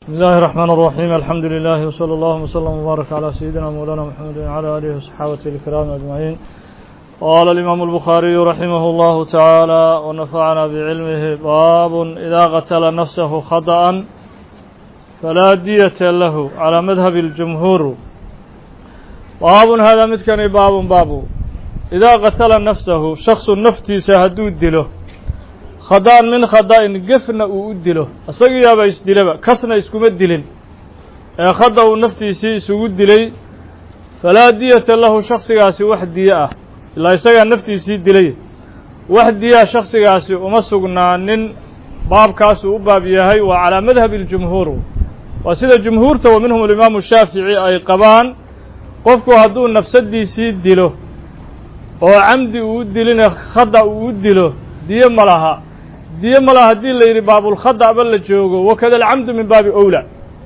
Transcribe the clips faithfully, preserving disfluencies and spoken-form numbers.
بسم الله الرحمن الرحيم الحمد لله وصلى الله وسلم وبارك على سيدنا مولانا محمد وعلى آله وصحبه الكرام أجمعين. قال الإمام البخاري رحمه الله تعالى ونفعنا بعلمه: باب إذا قتل نفسه خطأ فلا دية له على مذهب الجمهور. باب هذا متكن باب باب إذا قتل نفسه شخص نفتي سهدود له خدان من خدائن قفنا وأدله أصدق يا بيس دلبا كسنا يسكم الدلين خدا ونفتي سي سود دلي فلا دية له شخص قاسي واحد دية لا يسقى نفتي سي دلي واحد دية شخص قاسي ومسقنا نن باب كاس وباب يهي وعلى مذهب الجمهور وسيد الجمهور تو منهم الإمام الشافعي أي قبان قفكو هدون نفس دي سي دلو وعمدي ودلين خدا ودلو دية ملها دية ملها دي اللي يري باب الخطأ بل جوجو وكذا العمد من باب أولى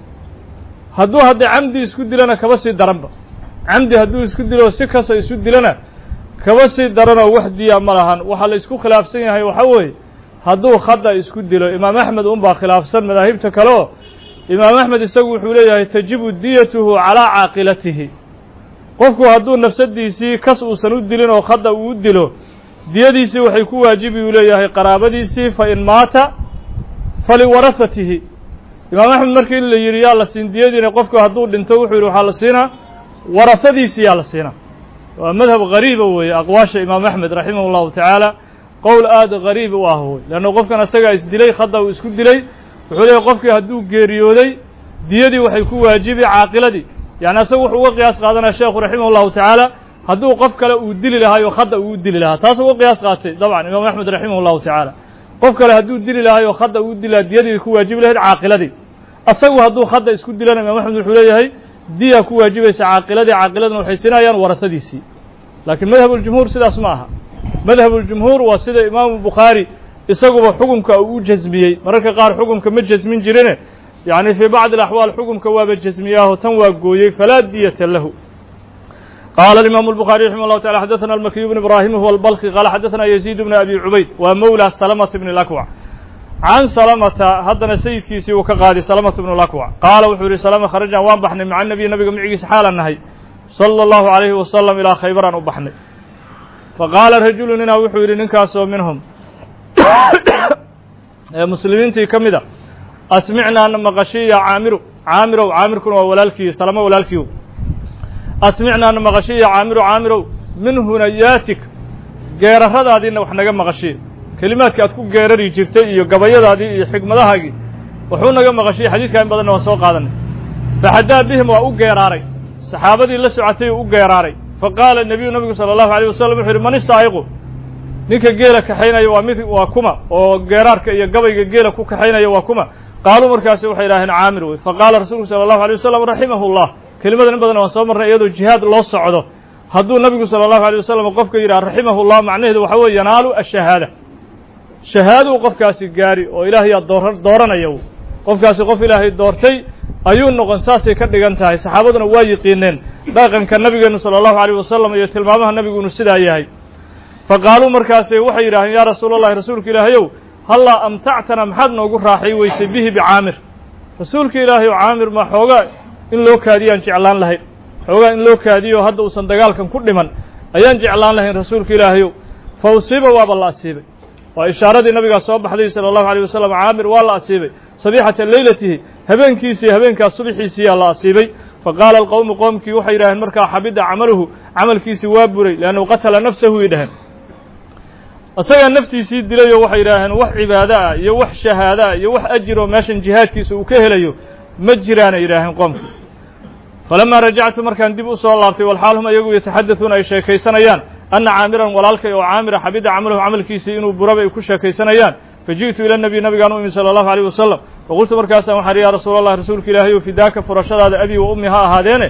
هدو هدي عمدي يسكد لنا كبسي درنبا عمدي هدو يسكد له سكسة يسكد لنا كبسي درنا واحد دية ملها وحال يسكو خلاف سنة هي وحوي هدو خطأ يسكد له إمام أحمد أنبا خلاف سن مذاهب تكلو إمام أحمد يسوي حوليه تجب ديته على عاقلته قفكو هدو نفس دي سي كسو سنود لنا وخطأ ود له diyadiisii waxay ku waajibi u leeyahay qaraabadiisii fa in maata faliwarahatihi. imaam axmed markii la yidhi yaa la siin diyadiina qofku hadduu dhinto wuxuu yidhi waxaa la siinaa warahadiisii yaa la siinaa. waa madhab gariiba weeye aqwaasha imaam axmed raximah llahu tacaala qowl aada gariib u ah wey leanna qofkan asagaa isdilay khada uu isku dilay wuxuu leeyahy qofkii hadduu geeriyooday diyadii waxay ku waajibi caaqiladii yani asaga wuxuu uga qiyaas qaadanaya sheekhu raximah llahu tacaala hadduu qof kale uu dili lahaayoo khada uu dili lahaa taas uga qiyaas qaatay dabcan imaam axmed raximah llahu tacaala qof kale hadduu dili lahaayoo khada uu dili lahaa diyadii ku waajibi lahayd caaqiladii asagu hadduu khada isku dilana imaam axmed wuxuu leeyahay diya ku waajibaysa caaqiladii caaqiladuna waxay siinayaan warasadiisii laakiin madhabuljumhuur sidaas ma aha. madhabuljumhuur waa sida imaamu bukhaari isaguba xukumka uu u jasmiyey mararka qaar xukumka ma jasmin jirine yani fii bacdi alaxwaal xukumka waaba jasmiyaaho tan waa gooyey falaa diyata lahu. قال الإمام البخاري رحمه الله تعالى حدثنا المكي بن إبراهيم هو البلخي قال حدثنا يزيد بن أبي عبيد ومولى سلمة بن الأكوع عن سلمة هدنا سيد كيسي وكقادي سلمة بن الأكوع قال وحوري سلمة خرجنا وانبحنا مع النبي النبي معيس حال النهي صلى الله عليه وسلم إلى خيبر وبحنا فقال رجل لنا وحوري ننكاسوا منهم يا مسلمين تي كمدا أسمعنا أن مغشي عامر عامر وعامر كن وولالكي سلمة وولالكيو أسمعنا أن مغشي عامر عامر من هنياتك غير هذا دينا وحنا مغشي كلمات كاتكو غيرري جرتي iyo gabayadaadi iyo xigmadahaagi wuxuu naga maqashay xadiiskan badan oo soo qaadan faxadaa bihim waa u geeraaray saxaabadii la socotay u geeraaray faqala nabiyu nabigu sallallahu alayhi wasallam wuxuu man saayiqo ninka geela ka xaynaya waa mid waa kuma oo geeraarka iyo gabayga geela ku ka xaynaya waa kuma qaalu markaas waxay yiraahdeen caamir way faqala rasuulku sallallahu alayhi wasallam rahimahullah kelimadan badan oo soo marnay iyadoo jihaad loo socdo hadduu nabigu sallallahu alayhi wasallam qofka yiraahdo rahimahullah macnaheedu waxa weeye yanaalu ash-shahaada shahaadu qofkaasi gaari oo ilaahay dooranayo qofkaasi qof ilaahay doortay ayuu noqon saasay ka dhigan tahay saxaabaduna waa yiqiineen dhaqanka nabigeena sallallahu alayhi wasallam iyo tilmaamaha nabiguna sidaa yahay faqaalu markaasi waxay yiraahdeen yaa rasuulullaahi rasuulka ilaahayow halla amtactana maxad noogu raaxay weysay bihi bicaamir rasuulka ilaahay caamir ma xooga in loo kaadiyaan jeclaan lahayn xoogaa in loo kaadiyo hadda uusan dagaalkan ku dhiman ayaan jeclaan lahayn rasuulka ilaahayow fa usiiba waaba la asiibay waa ishaaradii nabigaa soo baxday sala allahu alayh wasalam caamir waa la asiibay sabiixata leylatihi habeenkiisii habeenkaas subaxiisiiyaa la asiibay faqaala alqowmu qoomkii waxay yidhaaheen markaa xabida camaluhu camalkiisii waa buray liannahu qatala nafsahu ay dhaheen isagaa naftiisii dilayoo waxay yidhaaheen wax cibaado ah iyo wax shahaado ah iyo wax ajir oo meeshan jihaadkiisa uu ka helayo ma jiraana yidhaaheen qoomkii falamaa rajactu markaan dib u soo laabtay walxaal hum ayagu yataxadatuuna ay sheekaysanayaan anna caamiran walaalkay oo caamira xabida camaluhu camalkiisii inuu buraba ay ku sheekaysanayaan faji'tu ila nabiy nabigaan u imi sala allahu alayh wasalam faqultu markaasaan waxaan yaa rasuula allah rasuulka ilaahay o fidaaka furashadaada abi wa ummi ha ahaadeene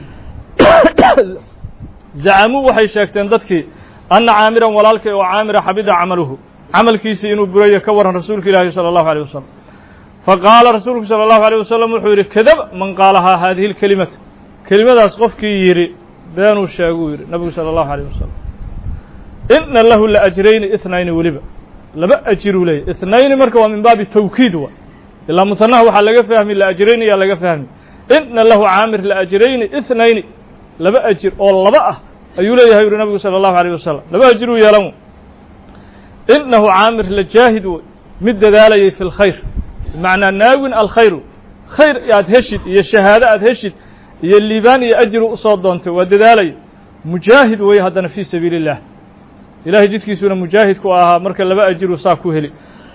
zacamuu waxay sheegteen dadkii anna caamiran walaalkay oo caamira xabida camaluhu camalkiisii inuu burayo ka waran rasuulka ilaahay sala allahu alayh wasalam faqaala rasuulku sala allahu alayh wasalam wuxuu yidhi kadaba man qaalahaa haadihi lkelimata kelimadaas qofkii yidhi beenuu sheeguu yidhi nabigu sala allahu alayh wasalam ina lahu la ajrayni ithnayni weliba laba ajiruu leeyahy ithnayni marka waa min baabi tawkiid wa ilaa muhanaha waxaa laga fahmi la ajrayni yaa laga fahmi ina lahu caamir la ajrayni ithnayni laba ajir oo laba ah ayuu leeyahay yuri nabigu salى الlahu عalيه wasalam laba ajiruu yeelan inahu caamir la jaahid wey mid dadaalayay fi اlkhayr bimacnaa naawin alkhayru khayr aad heshid iyo shahaado aad heshid iyo liibaan iyo ajiru usoo doontay waa dadaalaya mujaahid weeye haddana fii sabiili الlah ilahay jidkiisuna mujaahidku ahaa marka laba ajiruu saa ku heli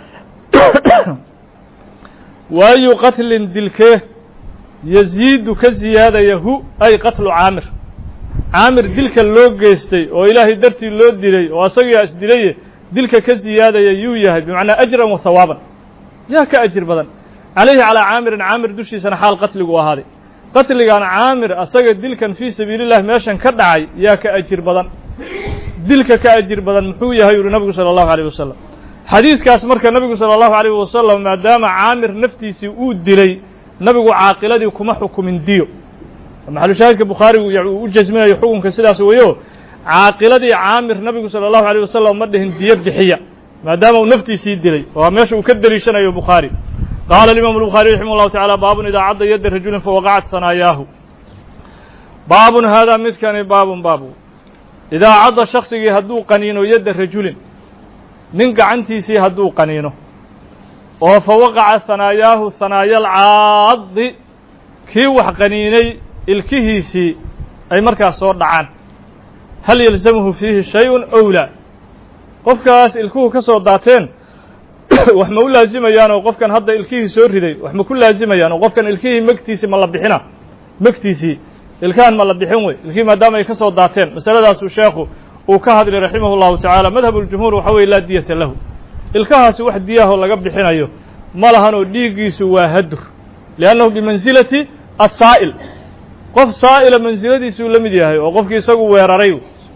waayu qatlin dilkee yaziidu ka ziyaadaya hu ay qatlu caamir caamir dilka loo geystay oo ilaahay dartii loo dilay oo asagaa isdilaye dilka ka ziyaadaya yuu yahay bimacnaa ajran wa hawaaban yaa ka ajir badan calayhi calaa caamirin caamir dushiisana xaal qatligu ahaaday qatligan caamir asaga dilkan fii sabiili الlah meeshan ka dhacay yaa ka ajir badan dilka ka ajir badan muxuu yahay yuri nabigu salى الlahu عalيه wasalam xadiiskaas marka nabigu salى الlahu عalيه wasalam maadaama caamir naftiisii uu dilay nabigu caaqiladii kuma xukumin diyo maxalushaahidka bukhaarigu uu u jasminayo xukunka sidaas weeyo caaqiladii caamir nabigu salى الlahu عalيه wasalam ma dhihin diyo bixiya maadaama uu naftiisii dilay waa meesha uu ka deliishanayo bukhaari qaala الimam الbukhaariي raximah الlahu taعalى baabun idaa cadda yadda rajulin fawaqacat hanaayaahu baabun haadaa midkani baabun baabu idaa cadda shaksigii hadduu qaniino yadda rajulin nin gacantiisii hadduu qaniino oo fa waqaca hanaayaahu hanaaya alcaadi kii wax qaniinay ilkihiisii ay markaas soo dhacaan hal yalzamuhu fiihi shay-un ow laa qofkaas ilkuhu ka soo daateen wax ma u laazimayaan oo qofkan hadda ilkihii soo riday wax ma ku laazimayaan oo qofkan ilkihii megtiisii ma la bixina megtiisii ilkahan ma la bixin wey ilkihii maadaama ay ka soo daateen masaladaasuu sheekhu uu ka hadlay raximah اllahu taعaalى madhab اljumhuur waxa weye laa diyata lahu ilkahaasi wax diyaahoo laga bixinayo ma lahanoo dhiiggiisu waa hadur liannahu bimansilati asaa'il qof saa'ila mansiladiisuu la mid yahay oo qofkii isagu weeraray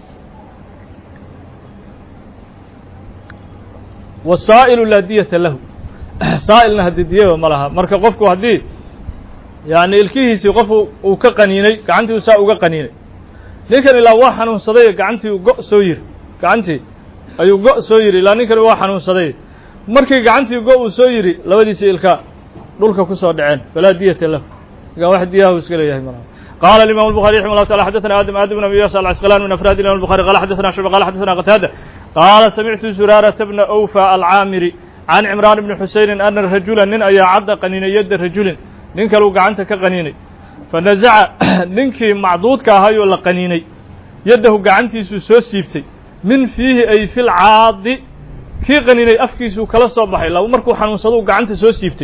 wasaa'ilu laa diyata lahu saa'ilna haddii diyaba ma laha marka qofku haddii yani ilkihiisii qof uu ka qaniinay gacantii saa uga qaniinay ninkan ilaa waa xanuunsaday gacantii go' soo yiri gacantii ayuu go' soo yiri ilaa ninkani waa xanuunsaday markii gacantii go' uu soo yiri labadiisii ilkaa dhulka ku soo dhaceen falaa diyata lahu iga wax diyaha uu iska leeyahay malaha qaala الimam الbuخarي raximah الlahu taعala xadaثna aadam aadam bn abi yas alcasqalan min afraad imam الbuخarي qala xadaثna shucba qala xadaثna qataada qaala samictu zuraarata bna awfa alcaamiri can cimraan bni xusaynin ana rajula nin ayaa cadda qaniinay yadda rajulin nin kaluu gacanta ka qaniinay fanazaca ninkii macduudka ahayoo la qaniinay yaddahu gacantiisuu soo siibtay min fiihi ay fi lcaadi kii qaniinay afkiisuu kala soo baxay laba markuu xanuunsaduu gacanta soo siibtay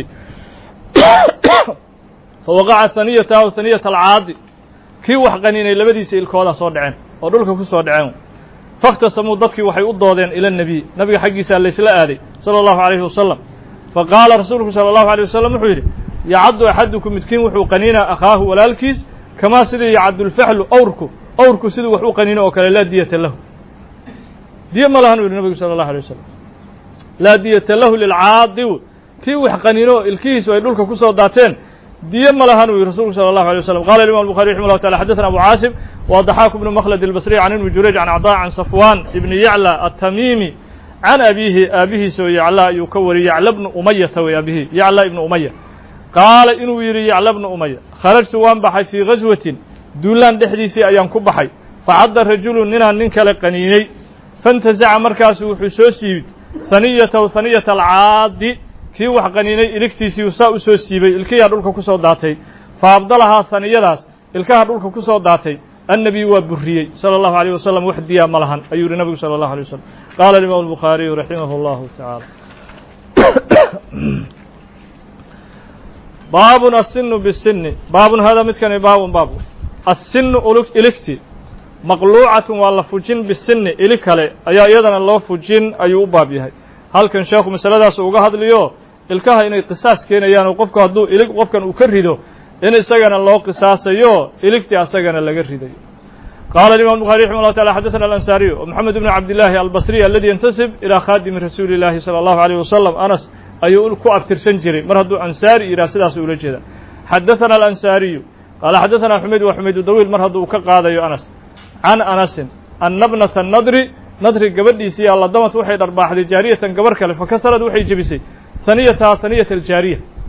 fawaqaca haniyatahu haniyata alcaadi kii wax qaniinay labadiisa ilkooda soo dhaceen oo dhulka ku soo dhaceen fakhtasamuu dadkii waxay u doodeen ila الnabiy nabiga xaggiisaa laysla aaday salى الlahu عalayhi wasalam faqaala rasuulku salى الlahu عalيه wasalam wuxuu yidhi yacaddu axadukum midkiin wuxuu qaniinaa akhaahu walaalkiis kamaa sidii yacaddu lfaxlu awrku awrku siduu wax u qaniino oo kale laa diyata lahu diyo ma lahan u yihi nabigu salى الlahu عalيه wasalam laa diyata lahu lilcaadi kii wax qaniino ilkihiisu ay dhulka ku soo daateen diyo ma lahan uu yihi rasulku salى الlahu عalيه wasalam qala imam الbuخarي raximah الlahu taعala xadaثna abu caasim wa ضaxaaku bnu mkhlad الbصriي can ibni jurayj can acdaa can safwan ibni yaclى aلtamimi can abihi aabihiisa oo yacla ayuu ka wariyey yacla bnu umayata wey abihi yacla ibnu umaya qaala inuu yidhi yacla bnu umaya kharajtu waan baxay fii gaswatin duulaan dhexdiisii ayaan ku baxay facadda rajulu ninaan nin kale qaniinay faintazaca markaasu wuxuu soo siibay haniyatahu haniyata alcaadi kii wax qaniinay iligtiisii saa u soo siibay ilkiyaa dhulka ku soo daatay fa abdalahaa haniyadaas ilkaha dhulka ku soo daatay annabiyu waa buriyey salى الlahu عalيه wasalam wax diyaa ma lahan ayuu yihi nabigu salى الlahu عalيه wasalam qaala imam الbukhaariyu raximah الlahu taعaalى baabun asinu bisini baabun hada midkani baabun baab asinu iligti maqluucatun waa la fujin bisini ilig kale ayaa iyadana loo fujin ayuu u baab yahay halkan sheekhu masaladaas uga hadliyo ilkaha inay qisaas keenayaan oo qofku hadduu ilig qofkan uu ka rido in isagana loo qisaasayo iligtii asagana laga ridayo qaala imam الbuخarي raximah الlahu taعala xadaثna alansaariyu moxamed bn cabdillaahi albasriي aladi yantasib ilaa khaadimi rasuuli اllahi salى الlahu عalيه wasalam anas ayuu ku abtirsan jiray mar hadduu ansaari yidhah sidaas ula jeeda xadaثana alansaariyu qaala xadaثana xumayd wa xumaydu dawiil mar hadduu ka qaadayo anas can anasin anna bnata nadri nadri gabadhiisii alladamat waxay dharbaaxday jaariyatan gabar kale fakasarad waxay jebisay haniyataha haniyata aljaariya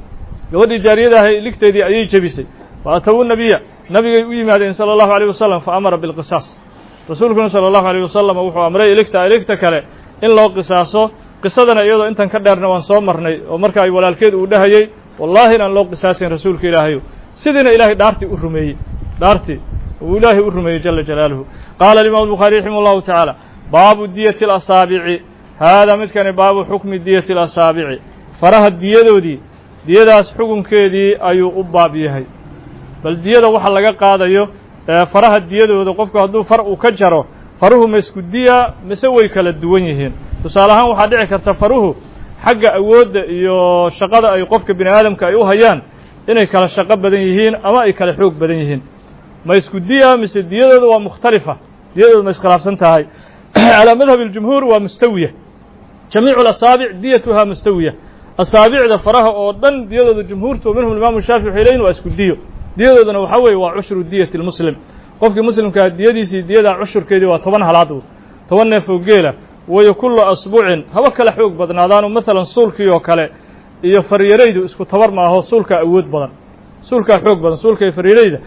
gabadhii jaariyada ahay iligteedii ayay jebisay fa atawu nabiya nabigay u yimaadeen sala allahu alayh wasalam fa amara bilqisaas rasuulkuna sala allahu alayh wasalam wuxuu amray iligta iligta kale in loo qisaaso qisadana iyadoo intan ka dheerna waan soo marnay oo marka ay walaalkeed uu dhahayey wallaahi inaan loo qisaasayn rasuulka ilaahayo sidiina ilaahay dhaartii u rumeeyey dhaartii uu ilaahay u rumeeyey jala jalaaluhu qaala alimaam albukhaari raximah allahu tacaala baabu diyati alasaabici haadaa midkani baabu xukmi diyati alasaabici faraha diyadoodii diyadaas xukunkeedii ayuu u baab yahay bal diyada waxa laga qaadayo faraha diyadooda qofku hadduu far uu ka jaro faruhu ma isku diya mise way kala duwan yihiin tusaale ahaan waxaa dhici karta faruhu xagga awoodda iyo shaqada ay qofka bini aadamka ay u hayaan inay kala shaqo badan yihiin ama ay kala xoog badan yihiin ma isku diya mise diyadooda waa mukhtalifa diyadooda ma iskhilaafsan tahay calaa madhab اljumhuur waa mustawiya jamiicu alasaabic diyatuhaa mustawiya asaabicda faraha oo dhan diyadooda jumhuurta minhum imaamu shaafici waxay leeyihin waa isku diyo diyadoodana waxaa weeye waa cushru diyati lmuslim qofkii muslimkaa diyadiisii diyadaa cushurkeedii waa toban halaad toban neef oo geela wayo kullu asbuucin haba kala xoog badnaadaanu maalan suulkii oo kale iyo faryaraydu isku tabar maaho suulkaa awood badan suulkaa xoog badan suulka iyo faryarayda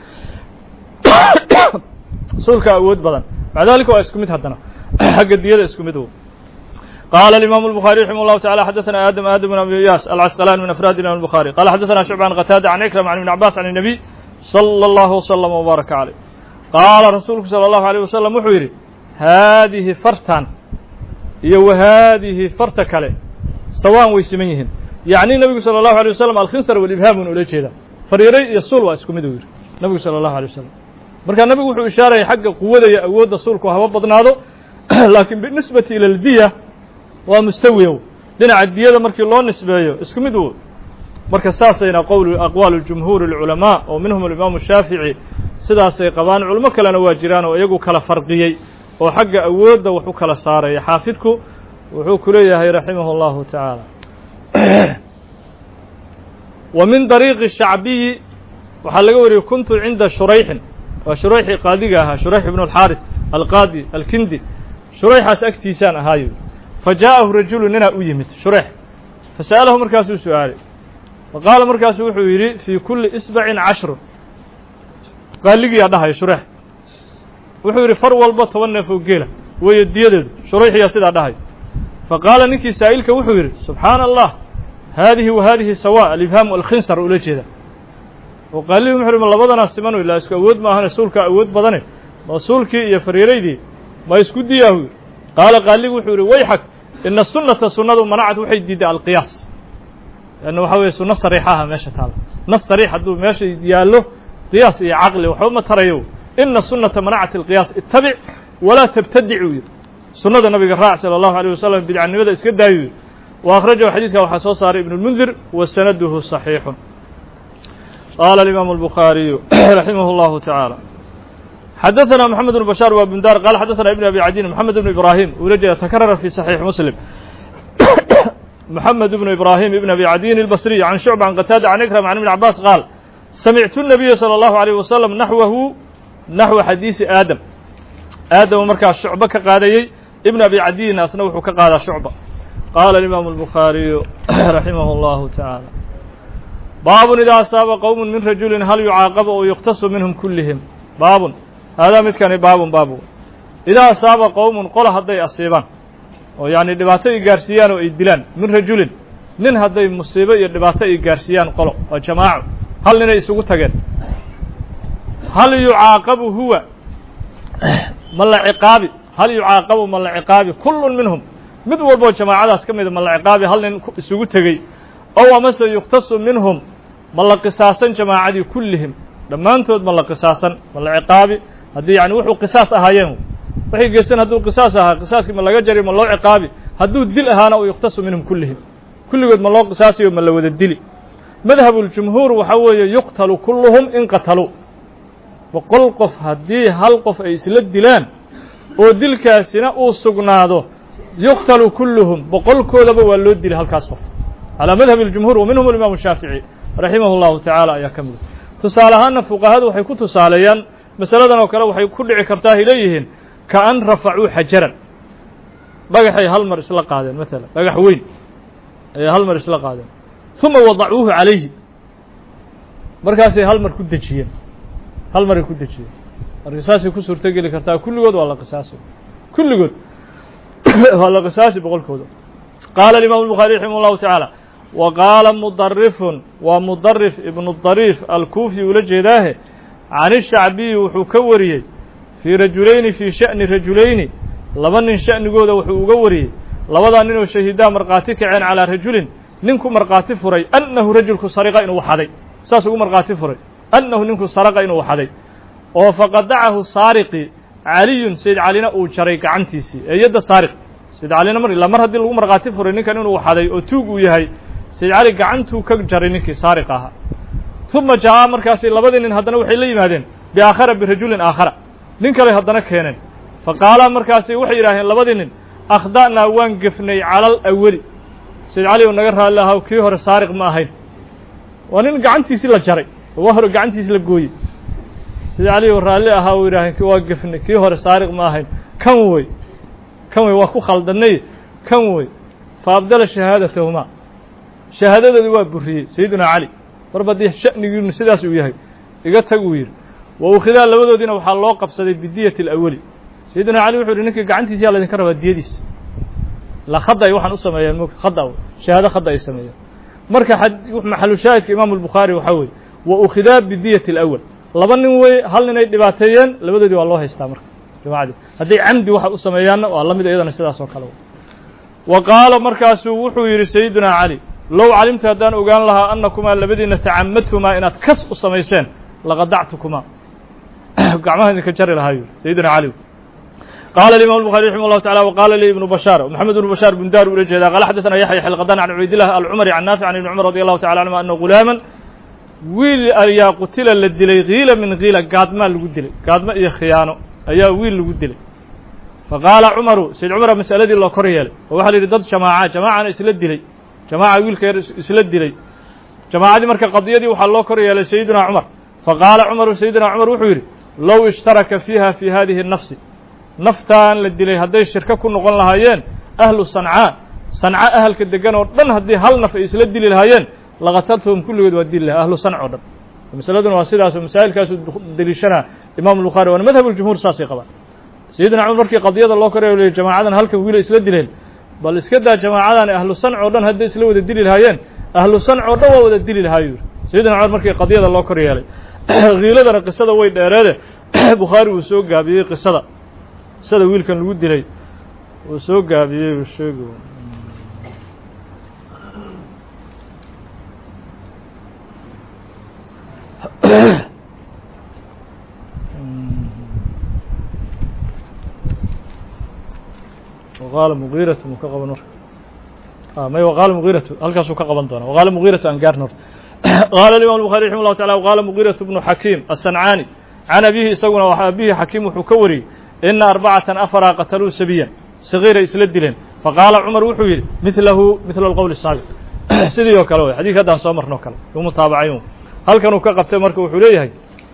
suulkaa awood badan maca dalika waa isku mid haddana xagga diyada isku mid قال الإمام البخاري رحمه الله تعالى حدثنا آدم آدم بن أبي إياس العسقلاني من أفراد الإمام البخاري قال حدثنا شعبة عن قتادة عن إكرم عن ابن عباس عن النبي صلى الله وسلم وبارك عليه قال رسولك صلى الله عليه وسلم وحيري هذه فرتان iyo وهذه فرت kale sawaan way siman yihiin يعني النبي صلى الله عليه وسلم الخنصر والإبهام ula jeeda fariiray iyo suul waa isku mid uu yiri nabigu صلى الله عليه وسلم marka nabigu wuxuu ishaaray xagga quwada iyo awoodda suulku haba badnaado laakiin binisbati ila aldiya waa mustawiyow dhinaca diyada markii loo nisbeeyo isku mid uu marka saasayna qowl aqwaal jumhuur ulama oo minhum al-imam shaafici sidaasay qabaan culimo kalena waa jiraan oo iyagu kala farqiyay oo xagga awoodda wuxuu kala saaray xaafidku wuxuu ku leeyahay rahimahullahu ta'ala wa min dariiqi shacbi waxa laga wariyay kuntu inda shurayh wa shurayh qaadiga aha shurayh ibn al-harith al-qadi al-kindi shurayhaas agtiisaan ahaayo فجاءه رجل ننا أيمت شريح فسأله مركاسو سؤالي وقال مركاسو وحو يري في كل إسبع عشر قال لي يا دهي شريح وحو يري فر والبط وانا فوق جيله ويديد شريح يا سيد دهي فقال نكي سائلك وحو يري سبحان الله هذه وهذه سواء الإبهام والخنصر ولا كذا وقال لي محرم الله بدنا استمنوا إلا اسكو أود ما هنا سولك أود بدنه ما سولك يا فريريدي ما يسكت دياه قال قال لي وحوري ويحك إن السنة سنة منعت وحيد دي القياس لأنه حوي سنة صريحة ماشي تعالى نص صريح دو ماشي دياله قياس عقلي وحومة تريو إن السنة منعت القياس اتبع ولا تبتدعوا سنة النبي الراعي صلى الله عليه وسلم بدع النبي اسكت دايو وأخرجه حديثه وحسوه صار ابن المنذر وسنده صحيح قال الإمام البخاري رحمه الله تعالى حدثنا محمد بن بشار وابن دار قال حدثنا ابن أبي عدين محمد بن إبراهيم ولجأ تكرر في صحيح مسلم محمد بن إبراهيم ابن أبي عدين البصري عن شعبة عن قتادة عن إكرم عن ابن عباس قال سمعت النبي صلى الله عليه وسلم نحوه نحو حديث آدم آدم مركز شعبة كقادي ابن أبي عدين أصنوح كقاد شعبة قال الإمام البخاري رحمه الله تعالى باب إذا أصاب قوم من رجل هل يعاقب أو يقتص منهم كلهم باب هذا مثل باب باب إذا أصاب قوم قل هذي أصيبان ويعني دباتي جارسيان وإدلان من رجل من هذي مصيبة دباتي جارسيان قلوا وجماعة هل لنا يسوق تجد هل يعاقب هو مل عقابي هل يعاقب مل عقابي كل منهم مثل والبو جماعة كم إذا مل عقابي هل لنا يسوق تجد أو مثل يختص منهم مل قصاصا جماعة كلهم لما أنتم مل قصاصا مل عقابي هذي يعني وحو قصاص أهايهم وحي قيسان هدو قصاص أها قصاص كما لغا جري من الله عقابي هدو الدل أهانا ويختص منهم كلهم كل قد من الله قصاصي ومن لو الدل مذهب الجمهور وحوى يقتل كلهم إن قتلوا وقل قف هدي هل قف أي سلد دلان ودل كاسنا وصقناده يقتل كلهم بقل كذب ولو الدل هل كاسف على مذهب الجمهور ومنهم الإمام الشافعي رحمه الله تعالى يا كمل تسالهان فقهاء وحي كنت ساليان مسألة وكلا وحي كل عكرتاه إليهن كأن رفعوا حجرا بقى هل مر إسلا قادم مثلا بقى وين هل مر إسلا قادم ثم وضعوه عليه markaasay hal mar ku dejiyeen hal maray ku dejiyeen marka saasay ku suurto geli kartaa kulligood waa la qisaasi kulligood waa la qisaasi boqolkooda qaala alimaamu الbukhaari raximah اllahu tacaala wa qaala mudarifun waa mudarif ibnu dariif alkuufi ula jeedaahe can ishacbiyi wuxuu ka wariyey fii rajulayni fii sha'ni rajulayni laba nin sha'nigooda wuxuu uga wariyey labadaa ninoo shahidaa markhaati kaceen calaa rajulin ninku markhaati furay annahu rajulku sariqa inuu waxaday saas ugu markhaati furay annahu ninku saraqa inuu waxaday oo faqadacahu saariqi caliyun sayd calina uu jaray gacantiisii ee yadda saariq sayd calina mar ilaa mar haddii lagu markhaati furay ninkan inuu waxaday oo tuug uu yahay sayd cali gacantuu ka jaray ninkii saariq ahaa uma jaa markaasi labadii nin haddana waxay la yimaadeen biaakhara birajulin aakhara nin kale haddana keeneen faqaalaa markaasi waxay yidhaaheen labadii nin akhda'naa waan gefnay cala alawali sayd cali oo naga raalli ahaa kii hore saariq ma ahayn waa nin gacantiisii la jaray oo waa hore gacantiisi la gooyey sayd cali oo raalli ahaa u yidhaaheen waa gefnay kii hore saariq ma ahayn kan wey kan wey waa ku khaldanay kan wey fa abdala shahaadatahumaa shahaadadoodii waa buriyey sayidunaa cali marba haddii sha'nigiinu sidaas uu yahay iga tag uu yidhi wa ukhidaa labadoodiina waxaa loo qabsaday bidiyati alawali sayidunaa cali wuxuu yidhi ninkii gacantiisi yaa laydinka rabaa diyadiisa la khada ay waxaan u sameeyeen m khada shahaado khada ay sameeyeen marka maxalu shaahidka imaamu albukhaari waxaa weeye wa ukhidaa bidiyati alawal laba nin wey hal nin ay dhibaateeyeen labadoodii waa loo haystaa marka jamacadii hadday camdi waxa u sameeyaanna waa la mid iyadana sidaas oo kale wa qaala markaasuu wuxuu yidhi sayidunaa cali low calimta haddaan ogaan lahaa annakumaa labadiina tacamadtumaa inaad kas u samayseen laqadactukumaa gacmaha idinka jari lahaa yuri sayidina cali qaala alimam الbuخarي raximah الlahu taعala waqaala li ibnu bashaar moxamed ibnu bashaar bundar ula jeedaa qaala xadaثana yaxya xilqadan can cubaydillah alcumari can naafic can ibni cumar radi allahu tacala canhuma ana gulaaman wiil ayaa qutila la dilay kiila min kiila gaadmaa lagu dilay gaadmo iyo khiyaano ayaa wiil lagu dilay faqaala cumaru sayd cumara mas'aladii loo kor yeelay oo waxaa la yidhi dad jamaaca jamaacana isla dilay jamaaca wiilka yar isla dilay jamaacadii marka qadiyadii waxaa loo kor yeelay sayidina cumar faqaala cumaru sayidina cumar wuxuu yidhi low ishtaraka fiiha fi hadihi الnafsi naftaan la dilay hadday shirko ku noqon lahaayeen ahlu sancaa sanca ahalka degan oo dhan haddii hal naf ay isla dili lahaayeen laqataltuhum kulligood waa dili laha ahlu sanc oo dhan masaladuna waa sidaas oo masaa'ilkaasu deliishanaa imam الbukhaari waana madhab اljumhuur saasay qabaan sayidina cumar markii qadiyada loo kor yeelay jamaacadan halkan wiila isla dileen bal iska daa jamaacadan ahlu sanc oo dhan hadday isla wada dili lahaayeen ahlu sanc oo dhan waa wada dili lahaa yuri sayidina cumar markii qadiyada loo kor yeelay kiiladana qisada way dheereede bukhaari uu soo gaabiyey qisada qisada wiilkan lagu dilay uu soo gaabiyey uu sheegi waqaala mugiiratu mu ka qaban marka may waqaala mugiiratu halkaasuu ka qaban doona waqaala mugiiratu aan gaarn horta qaala alimam الbuخarي raximah الlahu taعala waqaala mugiiratu bnu xakiim aلsancaani can abihi isaguna abihi xakiim wuxuu ka wariyey ina arbacatan afaraa qataluu sabiyan sagiiray isla dileen faqaala cumar wuxuu yidhi milahu mila alqowl الsaabiq sidii oo kale wey xadidka haddaan soo marno kale u mutaabacayn halkan uu ka qabtay marka wuxuu leeyahay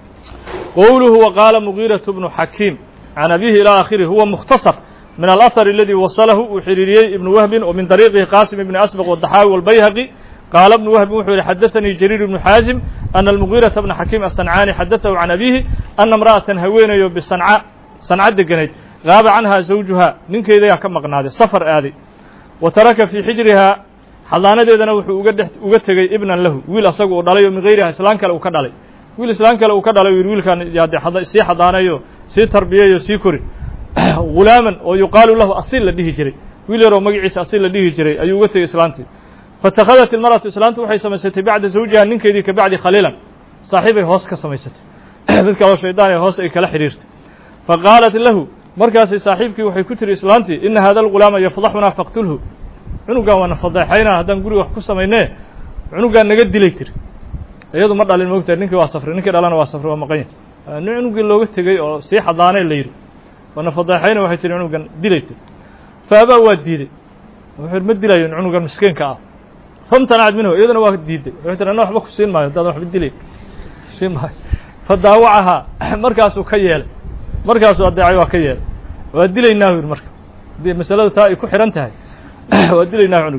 qowluhu waqaala mugiiraةu bnu xakiim can abihi ilى akhirih huwa mukhtasar min alahar aladi wasalahu uu xiriiriyey ibnu wahbin o min dariiqihi qaasim ibni asbaq wadaxaawi walbayhaqi qaala ibnu wahbin wuxuu yihi xadaثanii jariir ibnu xaazim ana almugiiraةa bna xakiim aلsancaani xadaثahu can abihi ana imra'atan haweenayo bisanca sanca deganayd gaaba canhaa zawjuhaa ninkeedayaa ka maqnaaday safar aaday wa taraka fii xijrihaa xadaanadeedana wuxuu uga dhex uga tegey ibnan lahu wiil asaga uu dhalay oo min gayriha islaan kale uu ka dhalay wiil islaan kale uu ka dhalay u yidhi wiilkaan yaade sii xadaanayo sii tarbiyayo sii kori gulaaman oo yuqaalu lahu asil la dhihi jiray wiil yaroo magaciisa asil la dhihi jiray ayuu uga tegey islaantii fatakhadat ilmaratu islaantu waxay samaysatay bacda zawjiha ninkeedii ka bacdi khaliilan saaxiibay hoos ka samaysatay mid kaloo shaydaan ee hoos ay kala xidhiirtay faqaalat lahu markaasay saaxiibkii waxay ku tiri islaantii ina hada algulaama yafdaxunaa faqtulhu cunugaan waana fadeexaynaa haddaan guriga wax ku samaynee cunugaan naga dilay tiri iyadu ma dhalin moogtahay ninkii waa safray ninkii dhalana waa safray waa maqan yahay nin cunugii looga tegey oo sii xadaanay la yidhi waana fadeexayna waxay tiri cunugan dilay tiri faabaa waa diiday wuxuu ma dilayo cunugan miskiinka ah famtanacad minhu iyaduna waa diiday waxay tiri anna waxba ku siin maayo haddaadan waxba dilay siin maayo fadaawacahaa markaasuu ka yeelay markaasuu adeecay waa ka yeelay waa dilaynaa u yidhi marka haddii masaladu taa ay ku xihan tahay waa dilaynaa cunug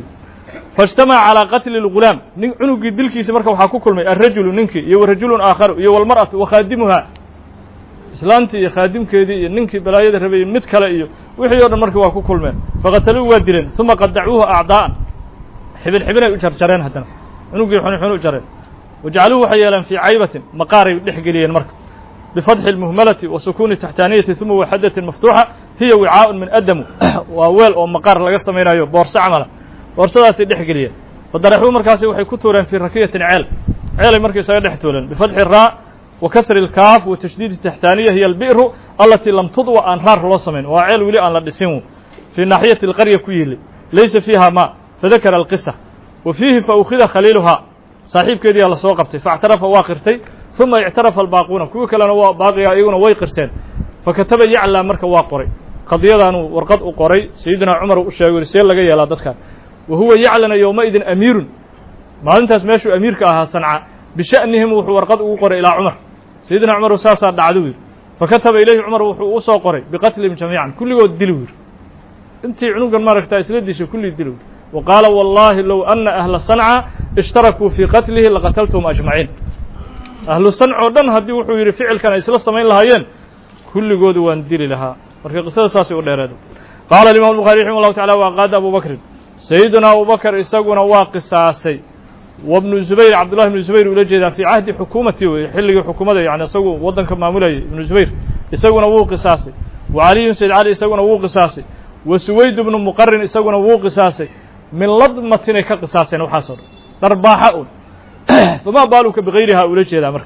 فاجتمع على قتل الغلام عنقي دلكيس marka waxa ku kulmay الرجل ninki iyo rajulun aakhar iyo wal mar'atu wa khadimuha islaanti iyo khadimkeedii iyo ninki balaayada rabay mid kale iyo wixii oo dhan markii waa ku kulmeen faqatalu waa dileen thumma qad'uuhu a'daan xibin xibin ay u jarjareen hadana عنقي xun xun u jareen wajcaluhu hayalan fi aybatin maqaari dhixgeliyeen marka بفتح المهملة وسكون التحتانية ثم وحدة مفتوحة هي وعاء من أدم وويل أو مقار لغا سمينايو بورصة عمله بورصة دحقلية فضرحوا مركاسي وحي كتورا في ركية عيل عيل مركز يدحتولا بفتح الراء وكسر الكاف وتشديد التحتانية هي البئر التي لم تضوى أنهار لوصمين وعيل ولي أن لدسيمه في ناحية القرية كويلي ليس فيها ماء فذكر القصة وفيه فأخذ خليلها صاحب كذي الله سوقبتي فاعترف واقرتي ثم اعترف الباقون كوي كلنا باقي ايغنا way qirteen fakataba yacla marka waa qoray qadiyadaan warqad u qoray sayidina umar u sheegay si laga yeelaa dadka wahuwa yaclana yawma idin amirun maalintaas meeshu amirka ahaa sanca bishanihim wuxuu warqad ugu qoray ila umar sayidina umar saasa dhacdo fakataba ilayhi umar wuxuu u soo qoray biqatlihim jamiican kulligood dilwir intii cunugan maaragtaa isla dishay kulli dilwir وقال والله لو أن أهل صنعاء اشتركوا في قتله لقتلتهم أجمعين أهل الصنع ودن هدي وحو يري فعل كان إسلا سمين لهايين كل قود وان ديري لها ورفي قصة ساسي وديرادو قال الإمام البخاري رحمه الله تعالى وقاد أبو بكر سيدنا أبو بكر إساقنا واقصاصي وابن الزبير عبد الله بن الزبير ولجد في عهد حكومتي وحلق حكومته يعني إساقوا وضن كما مولي ابن الزبير إساقنا وقصاصي وعلي سيد علي إساقنا وقصاصي وسويد بن مقرن إساقنا وقصاصي من لضمتنا كقصاصي وحاصر ضرباحة فما بالك بغيرها ولجد أمر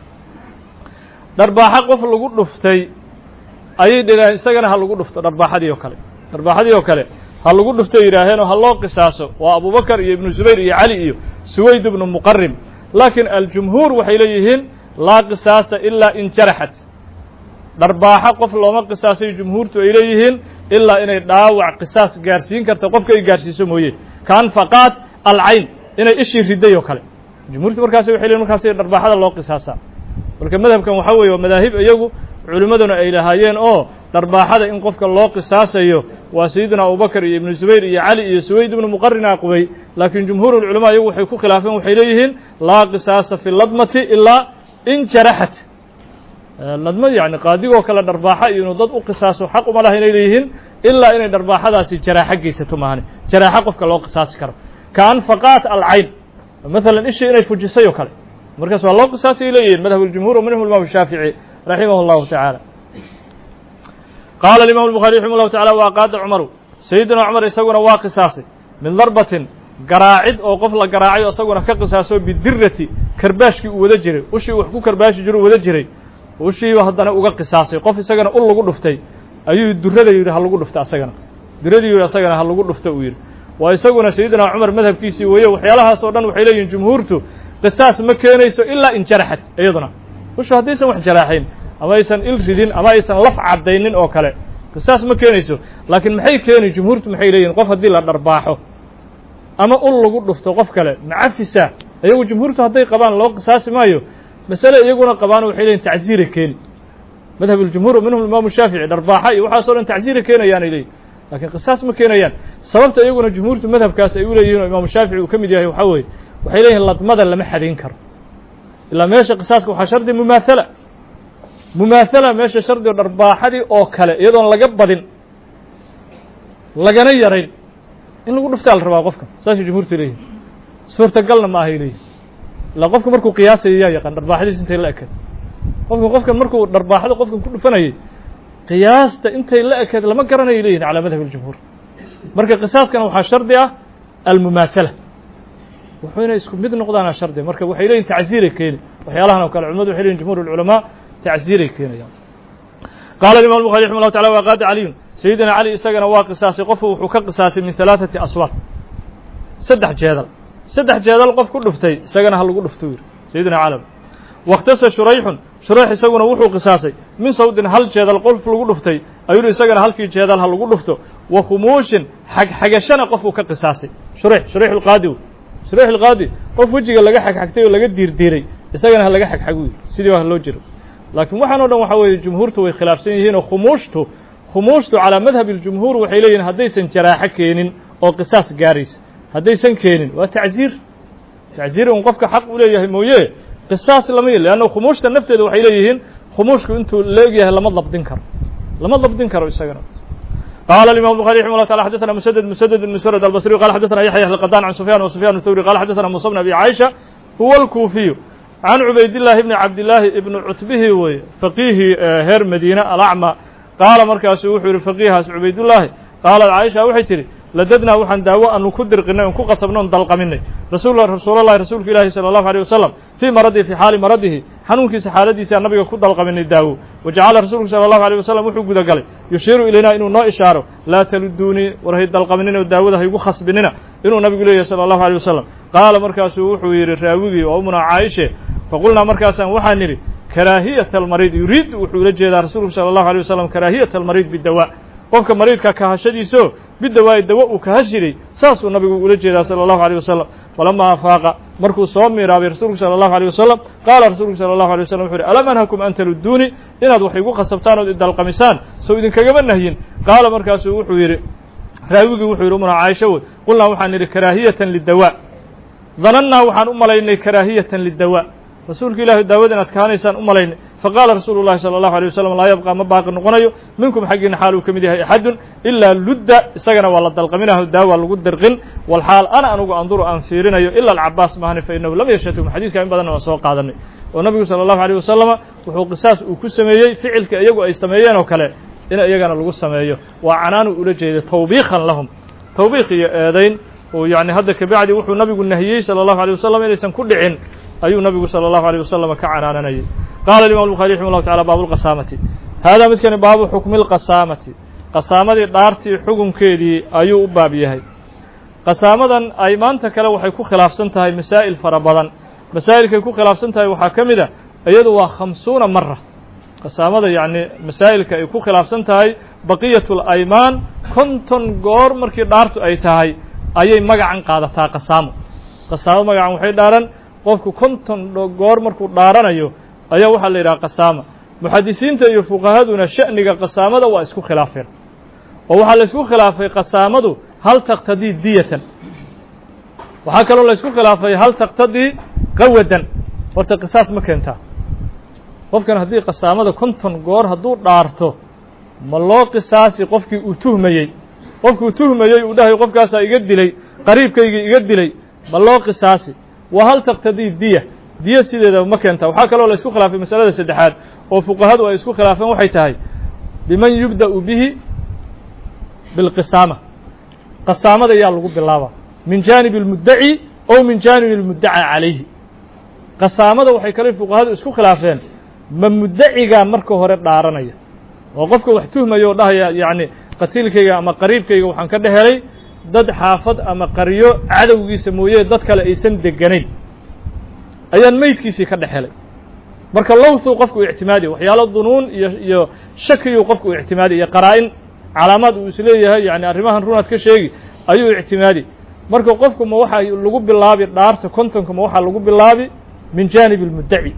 ضرباحة قف لغو دفتي أي دنا إساقنا هلغو دفت ضرباحة دي وكالي ضرباحة دي وكالي هلغو دفتي يراهين وهلو قصاصه وأبو بكر ابن الزبير علي سويد بن مقرم لكن الجمهور وحيليهن لا قصاص إلا إن جرحت ضرباحة قف لوما قصاصي جمهورته إليهن إلا إن داوع قصاص قارسين كرتا قف كي قارسيسو مويه كان فقط العين إن إشي ردي وكالي جمهورته markaas waxay leeyihiin markaas darbaaxada loo qisaasa marka madhabkan waxa weeye madahib iyagu culimaduna ay lahaayeen oo darbaaxada in qofka loo qisaasayo waa sayidina Abu Bakar iyo Ibn Zubayr iyo Ali iyo Suwayd ibn Muqarrin aqbay laakiin jumhuurul ulama iyagu waxay ku khilaafeen waxay leeyihiin la qisaasa fi ladmati illa in jarahat ladma yani qaadigo kala darbaaxa iyo dad u qisaaso xaq uma lahayn leeyihiin illa inay darbaaxadaasi jaraaxa geysato maahan jaraaxa qofka loo qisaasi karo kan faqat al-ayn مثلا إيش إنه فجسيه كله مركز والله قصاصي إليه مذهب الجمهور ومنهم الإمام الشافعي رحمه الله تعالى قال الإمام البخاري رحمه الله تعالى وقاد عمر سيدنا عمر يسوون واقصاصي من ضربة قراعد أو قفل قراعي يسوون كقصاصه بالدرة كرباشك ودجري وشي وحكو كرباش جرو ودجري وشي وهدنا وقا قصاصي قف يسوون أول قدفتي أيو الدرة يري هل قدفت أسجنا درة يري أسجنا هل قدفت وير ويسقون سيدنا عمر مذهب كيسي ويا وحيالها صورنا وحيلين جمهورته قصاص ما كانيسو إلا إن جرحت أيضا وش هديس وح جراحين أما يسن إلفدين أما يسن لفع الدينين أو كله قصاص ما كانيسو لكن محي كاني جمهورته محيلين قف هدي للأرباحه أما أقول له قلت له قف كله معفسة أيوة جمهورته هدي قبان لو قصاص مايو مسألة يقولون قبان وحيلين تعزير كين مذهب الجمهور منهم الإمام الشافعي الأرباحة وحاصل تعزير كين يعني ليه لكن قصاص ما كينيان sababta iyaguna jumhuurtu madhabkaas ay u leeyihiin imaam shaafici uu kamid yahay waxa weey waxay leeyihiin ladmada lama xadin karo ila meesha qisaaska waxa shardi mumaathala mumaathala meesha shardi darbaaxadii oo kale iyadoon laga badin lagana yarayn in lagu dhuftaal rabaa qofka saasi jumhuurtu leeyihiin suurtagalna ma ahay leeyihiin la qofku markuu qiyaasayo yaqaan darbaaxadiis intay la ekad qofku qofka markuu darbaaxada qofka ku dhufanayay qiyaasta intay la ekad lama garanayo leeyihiin ala madhab al-jumhur marka qisaaskan waxa shardi ah al-mumaathala wuxuuna isku mid noqdaan shardi marka waxay leeyihiin tacsiir keen waxyaalahan oo kale culimadu waxay leeyihiin jumhuur ulama tacsiir keenayaan قال الإمام البخاري رحمه الله تعالى وقاد علي سيدنا علي isagana waa qisaasay qof wuxuu ka qisaasay min thalathati aswat saddex jeedal saddex jeedal qof ku dhuftay isagana hal lagu dhufto سيدنا علي waqtasa shurayhun shurayh isaguna wuxuu qisaasay min sawdin hal jeedal qof lagu dhuftay ayuu isagana halkii jeedal hal lagu dhufto wa khumushin xag xagashana qofku ka qisaasay shurayh shurayh al-qaadi shurayh al-qaadi qof wajiga laga xag xagtay oo laga diirdiiray isagana laga xag xaguy sidii wax loo jiro laakiin waxaan oo dhan waxa weeye jumhuurtu way khilaafsan yihiin oo khumushtu khumushtu ala madhab al-jumhur waxay leeyihiin hadaysan jaraaxa keenin oo qisaas gaaris haddaysan keenin waa tacziir tacziir un qofka xaq u leeyahay mooye qisaas lama yeli leanna khumuushta nafteeda waxay leeyihiin khumuushku intuu leegyahay lama dabdin karo lama dabdin karo isagana قال الإمام البخاري رحمه الله تعالى حدثنا مسدد مسدد بن مسرد البصري قال حدثنا يحيى القطان عن سفيان وسفيان الثوري قال حدثنا موسى بن أبي عائشة هو الكوفي عن عبيد الله بن عبد الله بن عتبه فقيه هير مدينة الأعمى قال مركز وحور فقيه عبيد الله قال عائشة وحي تري لددنا وحن دعوة أن نكدر قلنا أن قصبنا ندلق مني رسول الله رسول الله رسول الله صلى الله عليه وسلم في مرضه في حال مرضه حنونك سحالتي سي النبي كدلق مني داو وجعل رسول صلى الله عليه وسلم وحو غدا غلي يشير الينا انه نو اشاره لا تلدوني ورهي دلق مننا وداوده هيغو خصبننا انه النبي ليه صلى الله عليه وسلم قال مركز وحو يري راوي وامنا عائشه فقلنا مركز وحان نري كراهيه المريض يريد وحو لجيدا رسول صلى الله عليه وسلم كراهيه المريض بالدواء qofka mariidka ka hashadiiso bidawaay dawa uu ka hashiray saas uu nabigu ula jeedaa sallallahu alayhi wasallam falama faaqa markuu soo miiraabay rasuulku sallallahu alayhi wasallam qaala rasuulku sallallahu alayhi wasallam wuxuu alam anhakum an taluduni inaad wax igu qasabtaan oo idalqamisaan soo idin kaga banahyin qaala markaas wuxuu yiri raawigi wuxuu yiri umar Aisha qulna waxaan niri karaahiyatan lidawa dhananna waxaan u malaynay karaahiyatan lidawa rasuulka ilaahay daawada inaad kaanaysaan u malaynay فقال رسول الله صلى الله عليه وسلم لا يبقى ما باقي نقنيو منكم حقين حالو كميد yahay أحد إلا لد isagana waa la dalqaminayo daawa lagu dirqin wal xaal ana anugu anduru aan fiirinayo illa al-Abbas mahani fa innahu lam yashatu xadiiska in badan waa soo qaadanay oo nabigu sallallahu alayhi wasallam wuxuu qisaas uu ku sameeyay ficilka iyagu ay sameeyeen oo kale in iyagana lagu sameeyo waa canaanu ula jeeday tawbiiqan lahum tawbiiq iyo eedayn oo yaani hadda ka bacdi wuxuu nabigu nahiyay sallallahu alayhi wasallam inaysan ku dhicin ayuu nabigu sallallahu alayhi wasallam ka canaananayay قال الإمام البخاري رحمه الله تعالى باب القسامة هذا مثل باب حكم القسامة قسامة دارتي حكم كيدي أيو باب يهي قسامة أيمان تكلا وحيكو خلاف سنتها مسائل فربضا مسائل كيكو خلاف سنتها وحاكمدة أيضا خمسون مرة قسامة يعني مسائل كيكو خلاف سنتها بقية الأيمان كنتن غور مركي دارتو أي تهي أي مقعن قادتا قسامة قسامة مقعن وحي دارن قفكو كنتن غور مركو دارن أيو ayaa waxa la yiraahdaa qasaama muhaddisiinta iyo fuqahaduna shaniga qasaamada waa isku khilaafeen oo waxa la isku khilaafay qasaamadu hal taqtadi diyatan waxa kale oo la isku khilaafay hal taqtadi qawadan horta qisaas ma keenta qofkan haddii qasaamada konton goor hadduu dhaarto ma loo qisaasi qofkii uu tuhmayay qofkii uu tuhmayay uu dhahay qofkaas iga dilay qariibkayga iga dilay ma loo qisaasi wa hal taqtadi diya diya sideeda ma keenta waxa kale oo la isku khilaafay mas'alada saddexaad oo fuqahadu ay isku khilaafeen waxay tahay biman yubda'u bihi bil qisama qasaamada yaa lagu bilaaba min janib al mudda'i aw min janib al mudda'a alayhi qasaamada waxay kale fuqahadu isku khilaafeen ma mudda'iga marka hore dhaaranaya oo qofka wax tuhmayo oo dhahaya yaani qatiilkayga ama qariibkayga waxaan ka dhahelay dad xaafad ama qariyo cadawgiisa mooyee dad kale aysan deganayn ayaan meydkiisii ka dhaxelay marka lowsu qofku ictimaadi waxyaalo dunuun iyo iyo shakiyo qofku ictimaadi iyo qaraa'in calaamad uu isleeyahay yaani arrimahan runaad ka sheegi ayuu ictimaadi marka qofku ma waxa lagu bilaabi dhaarta kontonka ma waxa lagu bilaabi min janib al-mudda'i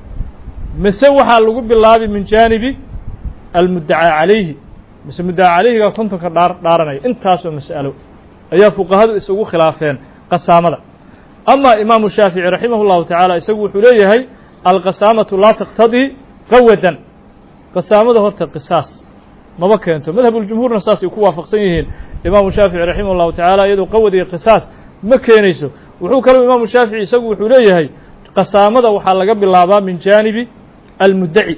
mise waxa lagu bilaabi min janibi al-mudda'a alayhi mise mudda'a alayhi ga kontonka dhaar dhaaranay intaas oo mas'alo ayaa fuqahadu isugu khilaafeen qasaamada أما إمام الشافعي رحمه الله تعالى يسوي حليه القسامة لا تقتضي قودا قسامة هرت القصاص ما بكى أنتم مذهب الجمهور نصاص يكون وافقسيهن إمام الشافعي رحمه الله تعالى يدو قودي القصاص ما كان يسو وحو كلام إمام الشافعي يسوي حليه قسامة وحال قبل الله من جانب المدعي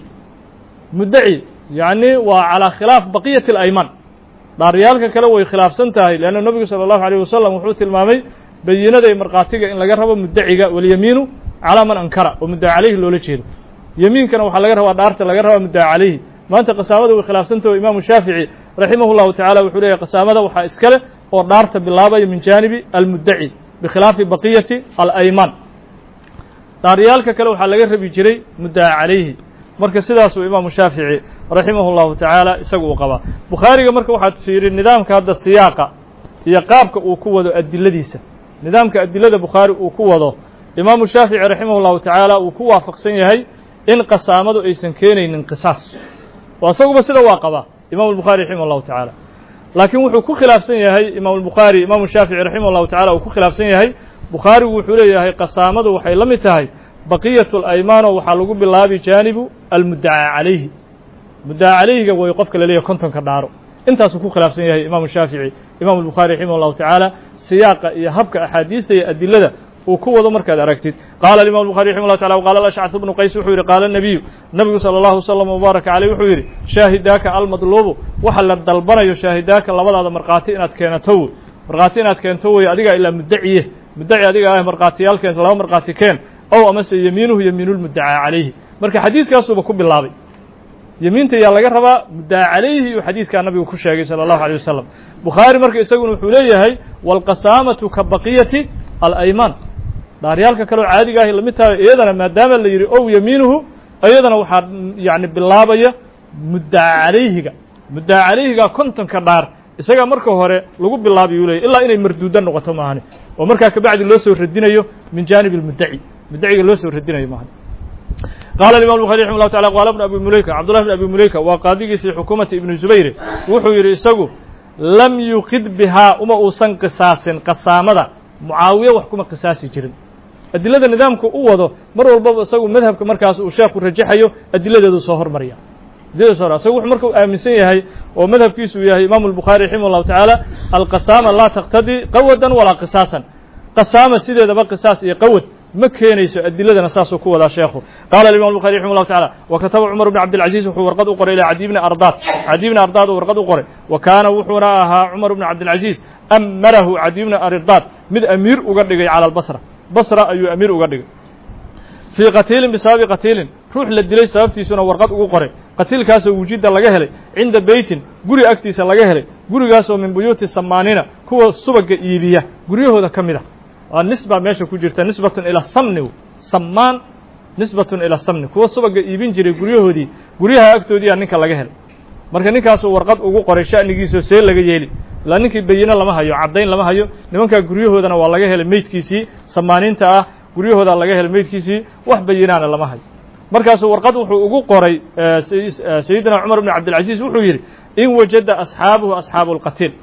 مدعي يعني وعلى خلاف بقية الأيمان داريالك كلام خلاف سنتهي لأن النبي صلى الله عليه وسلم وحوت المامي بينada marqaatiga in laga rabo muddaciga wal yamiinu ala man ankara oo muddaci alayhi loola jeedo yamiinkana waxa laga rabaa dhaarta laga rabaa muddaci alayhi maanta qasaamada way khilaafsantahay imaam shaafici rahimahullahu ta'ala wuxuu leeyahay qasaamada waxa iskale oo dhaarta bilaabay min janibi al muddaci bi khilaafi baqiyati al ayman daariyalka kale waxa laga rabi jiray muddaci alayhi marka sidaas uu imaam shaafici rahimahullahu ta'ala isagu u qaba bukhariga marka waxa fiirin nidaamka hadda siyaaqa iyo qaabka uu ku wado adiladiisa nidaamka adilada Bukhari uu ku wado Imam Shafi'i rahimahullahu ta'ala uu ku waafaqsan yahay in qasaamadu aysan keenaynin qisaas waa asagu sida waa qaba Imam Bukhari rahimahullahu ta'ala laakiin wuxuu ku khilaafsan yahay imaamu albukhaari imaamu shaafici raximah allahu tacala uu ku khilaafsan yahay bukhaarigu wuxuu leeyahay qasaamadu waxay la mid tahay baqiyatu alaymaan oo waxaa lagu bilaabi jaanibu almuddacaa calayhi muddacaa calayhiga way qofka la leeyahay kontonka dhaaro intaasuu ku khilaafsan yahay imaamu shaafici imaamu albukhaari raximah allahu tacaala siyaaqa iyo habka axaadiista iyo adilada uu ku wado markaad aragtid qaala imam الbuخarي raximه الlah taعala وqala ashcث bnu qays wuxuu yidhi qaala الnabiyu nabigu salى الlahu وsلم وbaaraka عaleyh wuxuu yidhi shaahidaaka almadlubu waxa la dalbanayo shaahidaaka labadaada markhaati inaad keenato wey markhaati inaad keento wey adigaa ilaa muddaciye muddaci adiga ah markhaatiyaal keen laba markhaati keen ow amase yemiinuhu yemiinu lmuddacaa calayhi marka xadiiskaasuba ku bilaabay yemiinta yaa laga rabaa muddaca calayhi iyuu xadiiskaa nabigu ku sheegay salى الlahu عalيه wasalam bukhaari marka isaguna wuxuu leeyahay wاlqasaamaةu ka baqiyati alaymaan dhaaryaalka kaleo caadiga ahi lamid tahay iyadana maadaama la yidhi ow yemiinuhu iyadana waxaa yani bilaabaya muddaca calayhiga muddaca calayhiga kontonka dhaar isagaa marka hore lagu bilaabayuu leeyay ilaa inay marduuda noqoto maahani oo markaa kabacdi loo soo radinayo min jaanib اlmuddaci muddaciga loo soo radinayo maahani qaala imam الbuخarي raximه الlahu taعala qaala bn abi mulayka cabdullahi bn abi mulayka waa qaadigii fii xukuumati ibni zubayr wuxuu yidhi isagu lam yuqid bihaa uma uusan qisaasin qasaamada mucaawiye wax kuma qisaasi jirin adilada nidaamku u wado mar walbaba isagu madhabka markaas uu sheekhu rajaxayo adiladeedu soo hormarya adiladeedu soo isagu wuxuu marka u aaminsan yahay oo madhabkiisu yahay imaamu الbuخaari raximah الlahu taعala alqasaama laa taqtadii qawadan walaa qisaasan qasaama sideedaba qisaas iyo qawad ma keenayso adiladana saasuu ku wadaa sheekhu qaala imam الbuخarي raximah الlahu taعala wakataba cumar bn cabdilcaziiz wuxuu warqad u qoray ilaa cadi bni ardaad cadi bni ardaad uu warqad u qoray wa kaana wuxuuna ahaa cumar bn cabdilcaziiz amarahu cadi bni ardaad mid amiir uga dhigay cala albasra basra ayuu amiir uga dhigay fii qatiilin bisababi qatiilin ruux la dilay sababtiisuna warqad ugu qoray qatiilkaasoo wujida laga helay cinda beytin guri agtiisa laga helay gurigaasoo min buyuuti samaaniina kuwa subaga iibiya guryahooda ka mid a waa nisba meesha ku jirta nisbatun ila samni samaan nisbatun ila samni kuwa subaga iibin jiray guryahoodii guryaha agtoodiiyaa ninka laga helay marka ninkaasuu warqad ugu qoray sha'nigiisao see laga yeeli ilaa ninkii bayino lama hayo caddayn lama hayo nimankaa guryahoodana waa laga helay meydkiisii samaaniinta ah guryahoodaa laga helay meydkiisii wax bayinaana lama hayo markaasuu warqad wuxuu ugu qoray sayidina cumar bn cabdilcaziiz wuxuu yidhi in wajada asxaabuhu asxaabu اlqatiil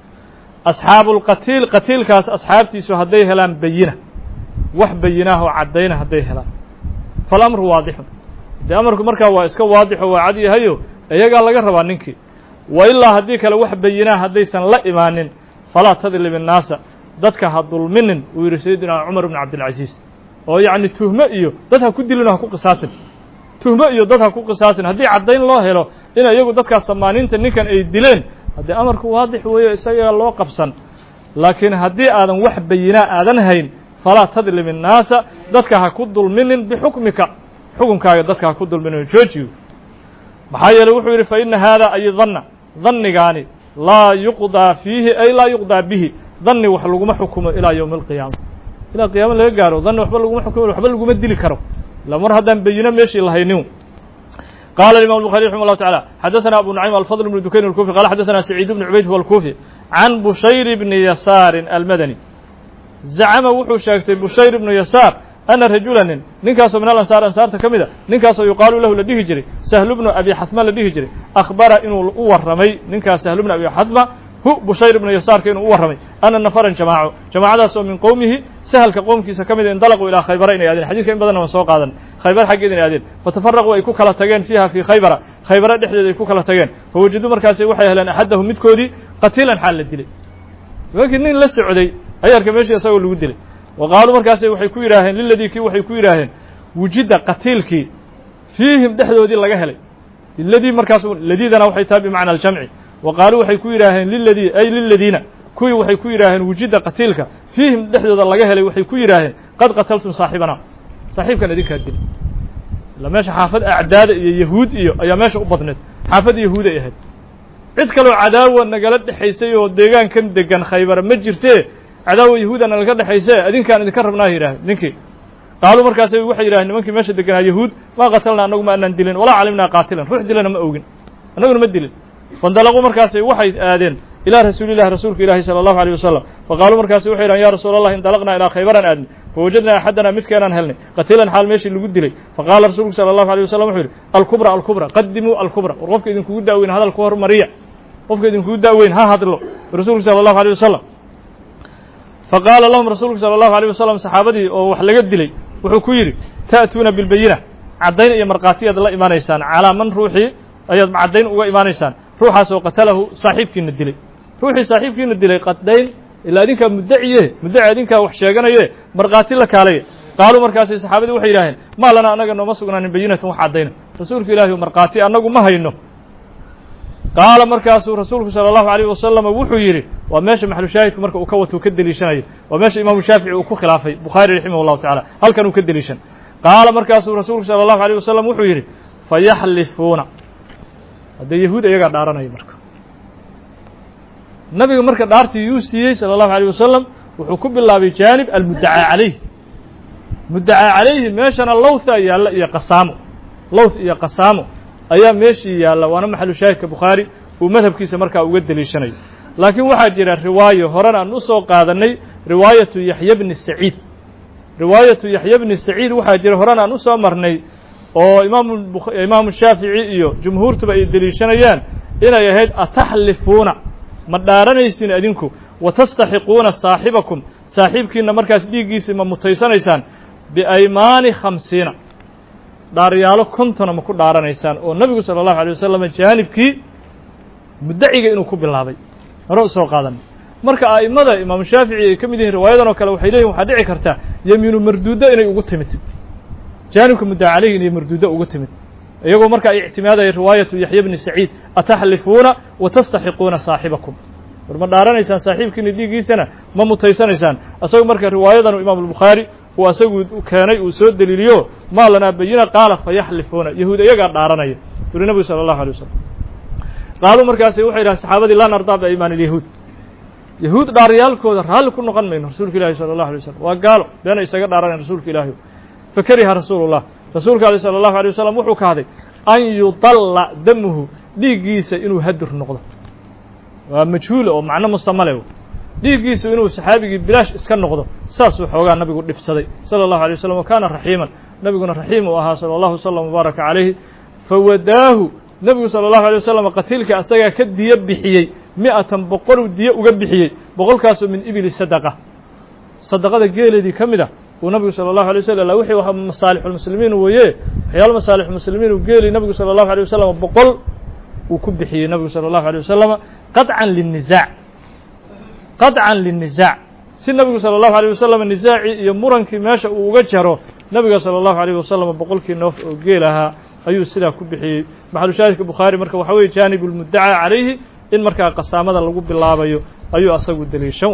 asxaabu اlqatiil qatiilkaas asxaabtiisu hadday helaan bayina wax bayinaah oo caddayna hadday helaan falamru waadixun dee amarku markaa waa iska waadixo waa cad yahayo iyagaa laga rabaa ninkii wa ilaa haddii kale wax bayinaa haddaysan la imaanin falaa tadlim innaasa dadka ha dulminin uu yidhi sayidina cumar bn cabdilcaziiz oo yacni tuhmo iyo dad ha ku dilin o ha ku qisaasin tuhmo iyo dad ha ku qisaasin haddii caddayn loo helo in iyagu dadkaas samaaniinta ninkan ay dileen haddii amarku waadix weeyo isagaa loo qabsan laakiin haddii aadan wax bayinaa aadan hayn falaa tadlim innaasa dadka ha ku dulminin bixukmika xukunkaaga dadka ha ku dulminin joojiyo maxaa yeeley wuxuu yidhi fa ina haada ay danna dannigaani laa yuqdaa fiihi ay laa yuqdaa bihi danni wax laguma xukumo ilaa yowmi alqiyaama ilaa qiyaama laga gaaro danni waxba laguma xukumo waxba laguma dili karo ila mar haddaan bayino meeshii lahaynin qaala imam الbuخarي raximah الlahu taعala xadaثana abu nucaym alfadl bn dukayn الkufi qala xadaثana saciid bn cubayd huwa الkufi can bushayr bni yasaarin almadani zacama wuxuu sheegtay bushayr ibnu yasaar ana rajula nin ninkaasoo min alansaar ansaarta ka mid a ninkaasoo yuqaalu lahu la dhihi jiray sahlu bnu abi xatma la dhihi jiray akhbara inuu u warramay ninkaas sahlu bnu abi xatma hu bushayr ibnu yasaarka inuu u warramay ana nafaran jamaaco jamaacadaas oo min qowmihi sahalka qowmkiisa ka mid a indalaquu ilaa khaybara inay aadeen xadidka in badanna waan soo qaadan khaybar xaggeeda inay aadeen fatafaraquu ay ku kala tageen fiiha fii khaybara khaybara dhexdeeda ay ku kala tageen fawajaduu markaasi waxay heleen axadahum midkoodii qatiilan xaal la dilay nimankii nin la socday ayaarka meeshii isagoo lagu dilay wa qaaluu markaasi waxay ku yidhaaheen liladii kii waxay ku yidhaaheen wujida qatiilkii fiihim dhexdoodii laga helay liladii markaas ladiidana waxay tahay bimacna aljamci wa qaaluu waxay ku yidhaaheen liladii ay liladiina kuwii waxay ku yidhaaheen wujida qatiilka fiihim dhexdooda laga helay waxay ku yidhaaheen qad qataltum saaxibana saaxiibkan idinkaa dilay ila meesha xaafad acdaada iyo yahuud iyo ayaa meesha u badneed xaafad yahuud ay ahayd cid kaloo cadaawa nagala dhexaysay oo deegaankan degan khaybara ma jirtee cadaawa yahuuda nalaga dhexaysee adinkaan idinka rabnaa yidhaaheen ninkii qaaluu markaas waxay yidhaheen nimankii meesha deganaa yahuud maa qatalnaa annagu ma anaan dilin walaa calimnaa qaatilan ruux dilana ma ogin annaguna ma dilin fandalaquu markaasi waxay aadeen ilaa rasuulillahi rasuulka ilaahi sala allahu alيyh wasalam faqaaluu markaasi waxay yidhahen ya rasuula allah indalaqnaa ilaa khaybaran aadnay fawajadnaa axadana midkeenaan helnay qatiilan xaal meeshii lagu dilay faqaala rasuulku sala allahu alيyh wasalam wuxuu yidhi alkubra alkubra qadimuu alkubra war qofka idinkugu daaweyna hadalku hormariya qofka idinku daaweyn ha hadlo rasuulku sala allahu alayh wasalam faqaala lahum rasuulku sala allahu alayh wasalam saxaabadii oo wax laga dilay wuxuu ku yidhi ta'tuuna bilbayina caddayn iyo markhaati aad la imaanaysaan calaa man ruuxii ayaad caddayn uga imaanaysaan ruuxaas oo qatalahu saaxiibkiina dilay ruuxii saaxiibkiina dilay qadayn ilaa idinkaa muddaciye muddaci idinkaa wax sheeganaye markhaati la kaalaya qaaluu markaasay saxaabadii waxay yidhaaheen maa lana annaga nooma sugnaanin bayinatan wax caddayna rasuulka ilaahi o markhaati annagu ma hayno qaala markaasuu rasuulku sala allahu alayh wasalama wuxuu yidhi waa meesha maxalushaahidku marka uu ka wato ka deliishanayo waa meesha imaamu shaafici uu ku khilaafay bukhaari raximah llahu tacala halkan uu ka deliishan qaala markaasuu rasuulku sala allahu alayh wasalam wuxuu yidhi fayaxlifuuna haddee yahuud iyagaa dhaaranaya marka nabiga marka dhaartii yuu siiyey sala allahu alayh wasalam wuxuu ku bilaabay jaanib almuddacaa calayh muddacaa calayhi meeshana lowtha yaalla iyo qasaamo lowth iyo qasaamo ayaa meeshii yaalla waana maxalu shaahidka bukhaari uu madhabkiisa markaa uga deliishanayo laakiin waxaa jira riwaayo horena aan u soo qaadanay riwaayatu yaxya bni saciid riwaayatu yaxya bni saciid waxaa jira horena aan u soo marnay oo imaamu imaamu shaafici iyo jumhuurtuba ay deliishanayaan inay ahayd ataxlifuuna ma dhaaranaysin adinku wa tastaxiquuna saaxibakum saaxiibkiina markaas dhiiggiisii ma mutaysanaysaan biaymaani khamsiina dhaaryaalo kontona ma ku dhaaranaysaan oo nabigu sala allahu alay wasalam jaanibkii muddaciga inuu ku bilaabay hore u soo qaadanay marka a'immada imaamu shaafici ay ka mid yihiin riwaayadan oo kale waxay leeyihin waxaa dhici karta yamiinu marduudo inay ugu timid jaanibka muddaca calayhi inay marduudo ugu timid iyagoo marka ay ictimaadaya riwaayatu yaxya bni saciid ataxlifuuna wa tastaxiquuna saaxibakum war ma dhaaranaysaan saaxiibkiina dhiiggiisana ma mutaysanaysaan asaga marka riwaayadanu imaamu albukhaari uu asagu keenay uu soo deliiliyo maa lanaa bayina qaala fayaxlifuuna yahuud iyagaa dhaaranaya yuri nabigu sala allahu alay wasalam qaaluu markaasi waxay yidhahan saxaabadii laa nardaa biaymaan ilyahuud yahuud dhaaryaalkooda raalli ku noqon mayno rasuulka ilahi sala allahu alay wasalam waa gaalo beena isaga dhaaranayan rasuulka ilaahi fakariha rasuulullah rasuulka aleh sala allahu alay wasalam wuxuu kahday an yudalla damuhu dhiiggiisa inuu hadur noqdo waa majhuula oo macno musamale dhiiggiisu inuu saxaabigii bilaash iska noqdo saasuu xoogaa nabigu dhibsaday sala allahu alay wasalam wa kaana raxiiman nabiguna raxiim uu ahaa sala allahu wasalam mubaaraka calayhi fawadaahu nebigu sala allahu alay wasalam qatiilka asagaa ka diyo bixiyey mi'atan boqoluu diyo uga bixiyey boqolkaasoo min ibili sadaqa sadaqada geeleedii ka mid a uu nabigu sala allahu alay wasalam wixii waa masaalixulmuslimiin weeye waxyaalo masaalixulmuslimiin uu geeli nabigu sala allahu alay wasalam boqol uu ku bixiyey nabigu sala allahu alay wasalam qadcan linnisaac qadcan linnisaac si nabigu sala allahu alayh wasalam nisaacii iyo murankii meesha uu uga jaro nabiga sala allahu alayh wasalam boqolkii noof oo geel ahaa ayuu sidaa ku bixiyey maxalu shaahidka bukhaari marka waxaa weeye jaanib lmuddacaa calayhi in markaa qasaamada lagu bilaabayo ayuu asagu deliishan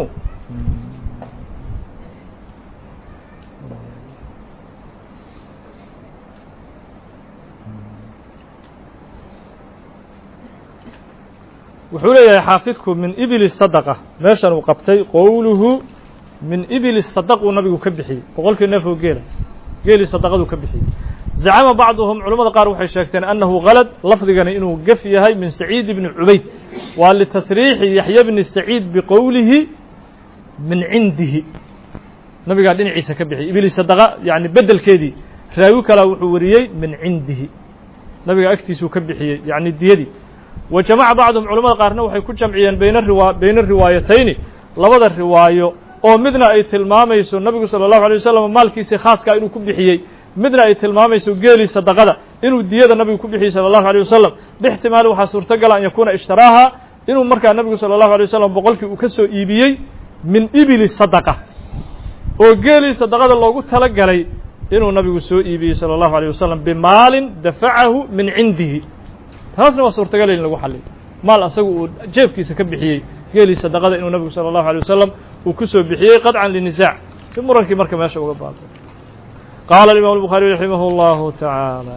wuxuu leeyahay xaafidku min ibili sadaqa meeshan uu qabtay qowluhu min ibili sadaq uu nabigu ka bixiyey boqolkii neef oo geela geelii sadaqaduu ka bixiyey zacama bacduhum culamada qaar waxay sheegteen annahu kalad lafdigani inuu gef yahay min saciid bni cubayd waa litasriixi yaxya bni saciid biqowlihi min cindihi nabigaa dhinaciisa ka bixiyey ibili sadaqa yani bedelkeedii raawi kalaa wuxuu wariyey min cindihi nabiga agtiisuu ka bixiyey yani diyadii wa jamaca bacduhum culamada qaarna waxay ku jamciyeen bayna riwa bayna riwaayatayni labada riwaayo oo midna ay tilmaamayso nabigu sala allahu alay wasalam maalkiisii khaaskaa inuu ku bixiyey midna ay tilmaamayso geelii sadaqada inuu diyada nabigu ku bixiyey sala allahu alay wasalam bixtimaali waxaa suurtagala an yakuuna ishtaraaha inuu markaa nabigu sala allahu alay wasalam boqolkii uu ka soo iibiyey min ibili sadaqa oo geelii sadaqada loogu tala galay inuu nabigu soo iibiyey sala allahu alay wasalam bimaalin dafacahu min cindihi taasna waa suurtagal in lagu xaliyo maal asagu uu jeebkiisa ka bixiyey geelii sadaqada inuu nabigu sala allahu alay wasalam uu ku soo bixiyey qadcan linisaac si murankii marka meesha uga baaqay qaala alimaam الbukhariي raximah اllahu taعaalى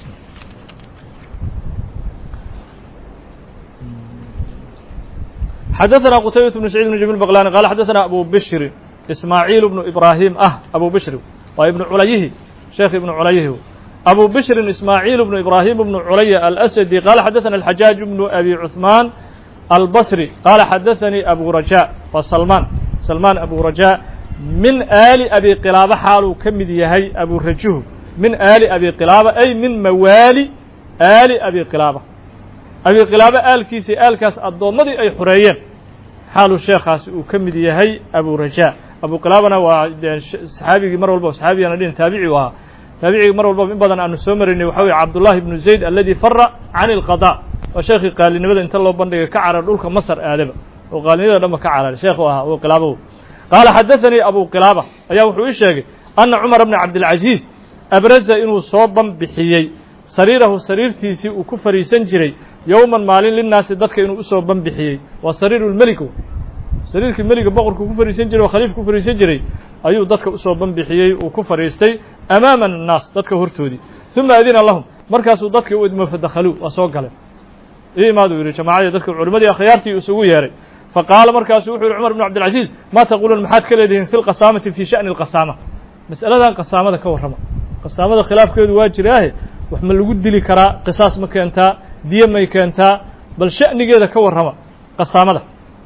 xadaثna qtaybaة bn sacيid bn jamil baqlani qala xadaثna abu bishri ismaaعiil bnu ibrahim ah abu bishri waa ibnu culayihi sheekh ibnu culayihi abu bishrin ismaaعiil bnu ibrahim bnu culaya alasadi qala xadaثna alxajaaج bnu abi cuثmaan albasri qala xadaثanii abu raja waa salmaan salmaan abu raja min aali abi qilaaba xaaluu ka mid yahay abu rajuhu min aali abi qilaaba ay min mawaali aali abi qilaaba abi qilaaba aalkiisi aalkaas addoommadii ay xureeyeen xaalu sheekhaasi uu ka mid yahay abu rajaa abu qilaabana waa saxaabigii mar walba saxaabigana dhin taabici u ahaa taabicigi mar walba in badan aanu soo maraynay waxa weye cabdullahi ibnu zayd aladi fara can ilqada waa sheekhii qaalinimada inta loo bandhigay ka carar dhulka masar aadaba oo qaalinimada dhanba ka cararay sheekhu ahaa abu qilaaba qaala xadaثanii abu qilaaba ayaa wuxuu ii sheegay ana cumar bna cabdilcaziiz abraza inuu soo banbixiyey sariirahu sariirtiisii uu ku fadhiisan jiray yowman maalin linnaasi dadka inuu usoo banbixiyey waa sariiru lmelik sariirkii meliga boqorku ku fadhiisan jiray oo khaliifka ku fadhiisan jiray ayuu dadka usoo banbixiyey uu ku fadhiistay amaama annaas dadka hortoodii uma adina lahum markaasuu dadkii u idmo fadakhaluu waa soo galeen ii imaaduu yidhi jamaacadii dadka culimadii akhyaartii isugu yeeray faqaala markaasuu wuxuu yihi cumar bn cabdilcaziiz maa taquuluun maxaad ka leedihiin fi lqasaamati fii sha'ni alqasaama mas'aladan qasaamada ka warrama qasaamada khilaafkeedu waa jiraahe wax ma lagu dili karaa qisaas ma keentaa diye may keentaa bal sha'nigeeda ka warrama qasaamada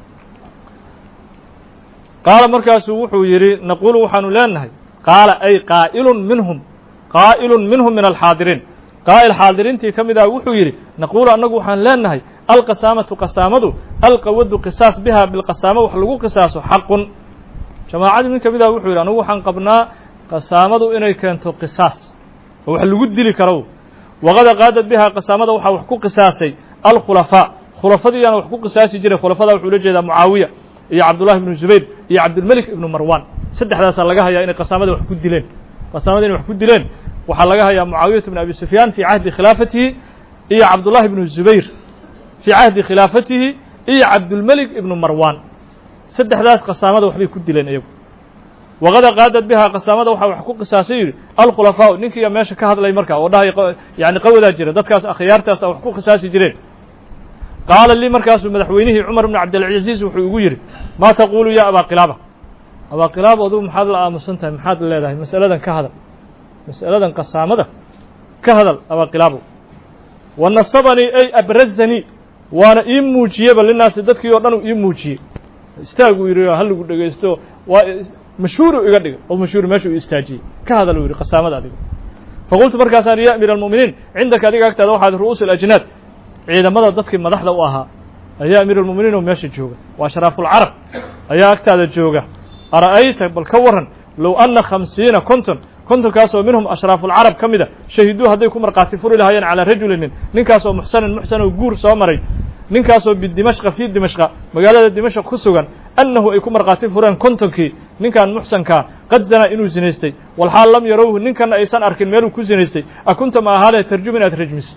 qaala markaasuu wuxuu yidhi naquulu waxaanu leenahay qaala ay qaa'ilun minhum qaa'ilun minhum min alxaadiriin qaa'il xaadiriintii ka mid ah wuxuu yidhi naquulu annagu waxaan leenahay alqasaamatu qasaamadu alqawadu qisaas biha bilqasaamo wax lagu qisaaso xaqun jamaacadii nin ka mid ah wuxuu yidhi anagu waxaan qabnaa qasaamadu inay keento qisaas oo wax lagu dili karo waqada qaadad biha qasaamada waxaa wax ku qisaasay alkhulafaa khulafadiiyaana wax ku qisaasi jiray khulafada wuxuu la jeedaa mucaawiya iyo cabdullahi ibnu zubayr iyo cabdilmelik ibnu marwan saddexdaasaa laga hayaa inay qasaamada wax ku dileen qasaamada inay wax ku dileen waxaa laga hayaa mucaawiyata ibn abi sufyaan fii cahdi khilaafatihi iyo cabdullahi ibnu zubayr fii cahdi khilaafatihi iyo cabdulmelik ibnu marwan saddexdaas qasaamada waxbay ku dileen iyagu waqada qaadad bihaa qasaamada waxaa wax ku qisaasay yidhi alkhulafaa ninkiiya meesha ka hadlay markaa oo dhahay yani qawadaa jira dadkaas akhyaartaasa wax ku qisaasi jireen qaala lii markaasuu madaxweynihii cumar bn cabdilcaziiz wuxuu igu yidhi maa taquulu ya abaa qilaaba abaa qilaaba adugu maxaad la aamusan tahay maxaad leedahay mas'aladan ka hadal mas'aladan qasaamada ka hadal abaa qilaabo wa nasabanii ay abrazanii waana ii muujiyeba linaasi dadkii oo dhan uu ii muujiyey istaaguu yidhi halagu dhegaysto waa mashhuuru iga dhiga oo mashhuur meesha uu istaajiyey ka hadal uu yidhi qasaamada adiga faqultu markaasaan ya amiira almu'miniin cindaka adiga agtaada waxaad ru'uus alajnaad ciidamada dadkii madaxda u ahaa ayaa amiir almu'miniin oo meesha jooga waa ashraafulcarab ayaa agtaada jooga ara'ayta bal ka warran low anna khamsiina konton kontonkaasoo minhum ashraafulcarab ka mida shahiduu hadday ku markhaati furi lahaayeen calaa rajulinin ninkaasoo muxsanin muxsan oo guur soo maray ninkaasoo bidimashqa fii dimashqa magaalada dimashq ku sugan annahu ay ku markhaati fureen kontonkii ninkan muxsankaa qad zanaa inuu zinaystay walxaal lam yarowhu ninkanna aysan arkin meeluu ku zinaystay akunta ma ahaadee tarjum inaad rajmiso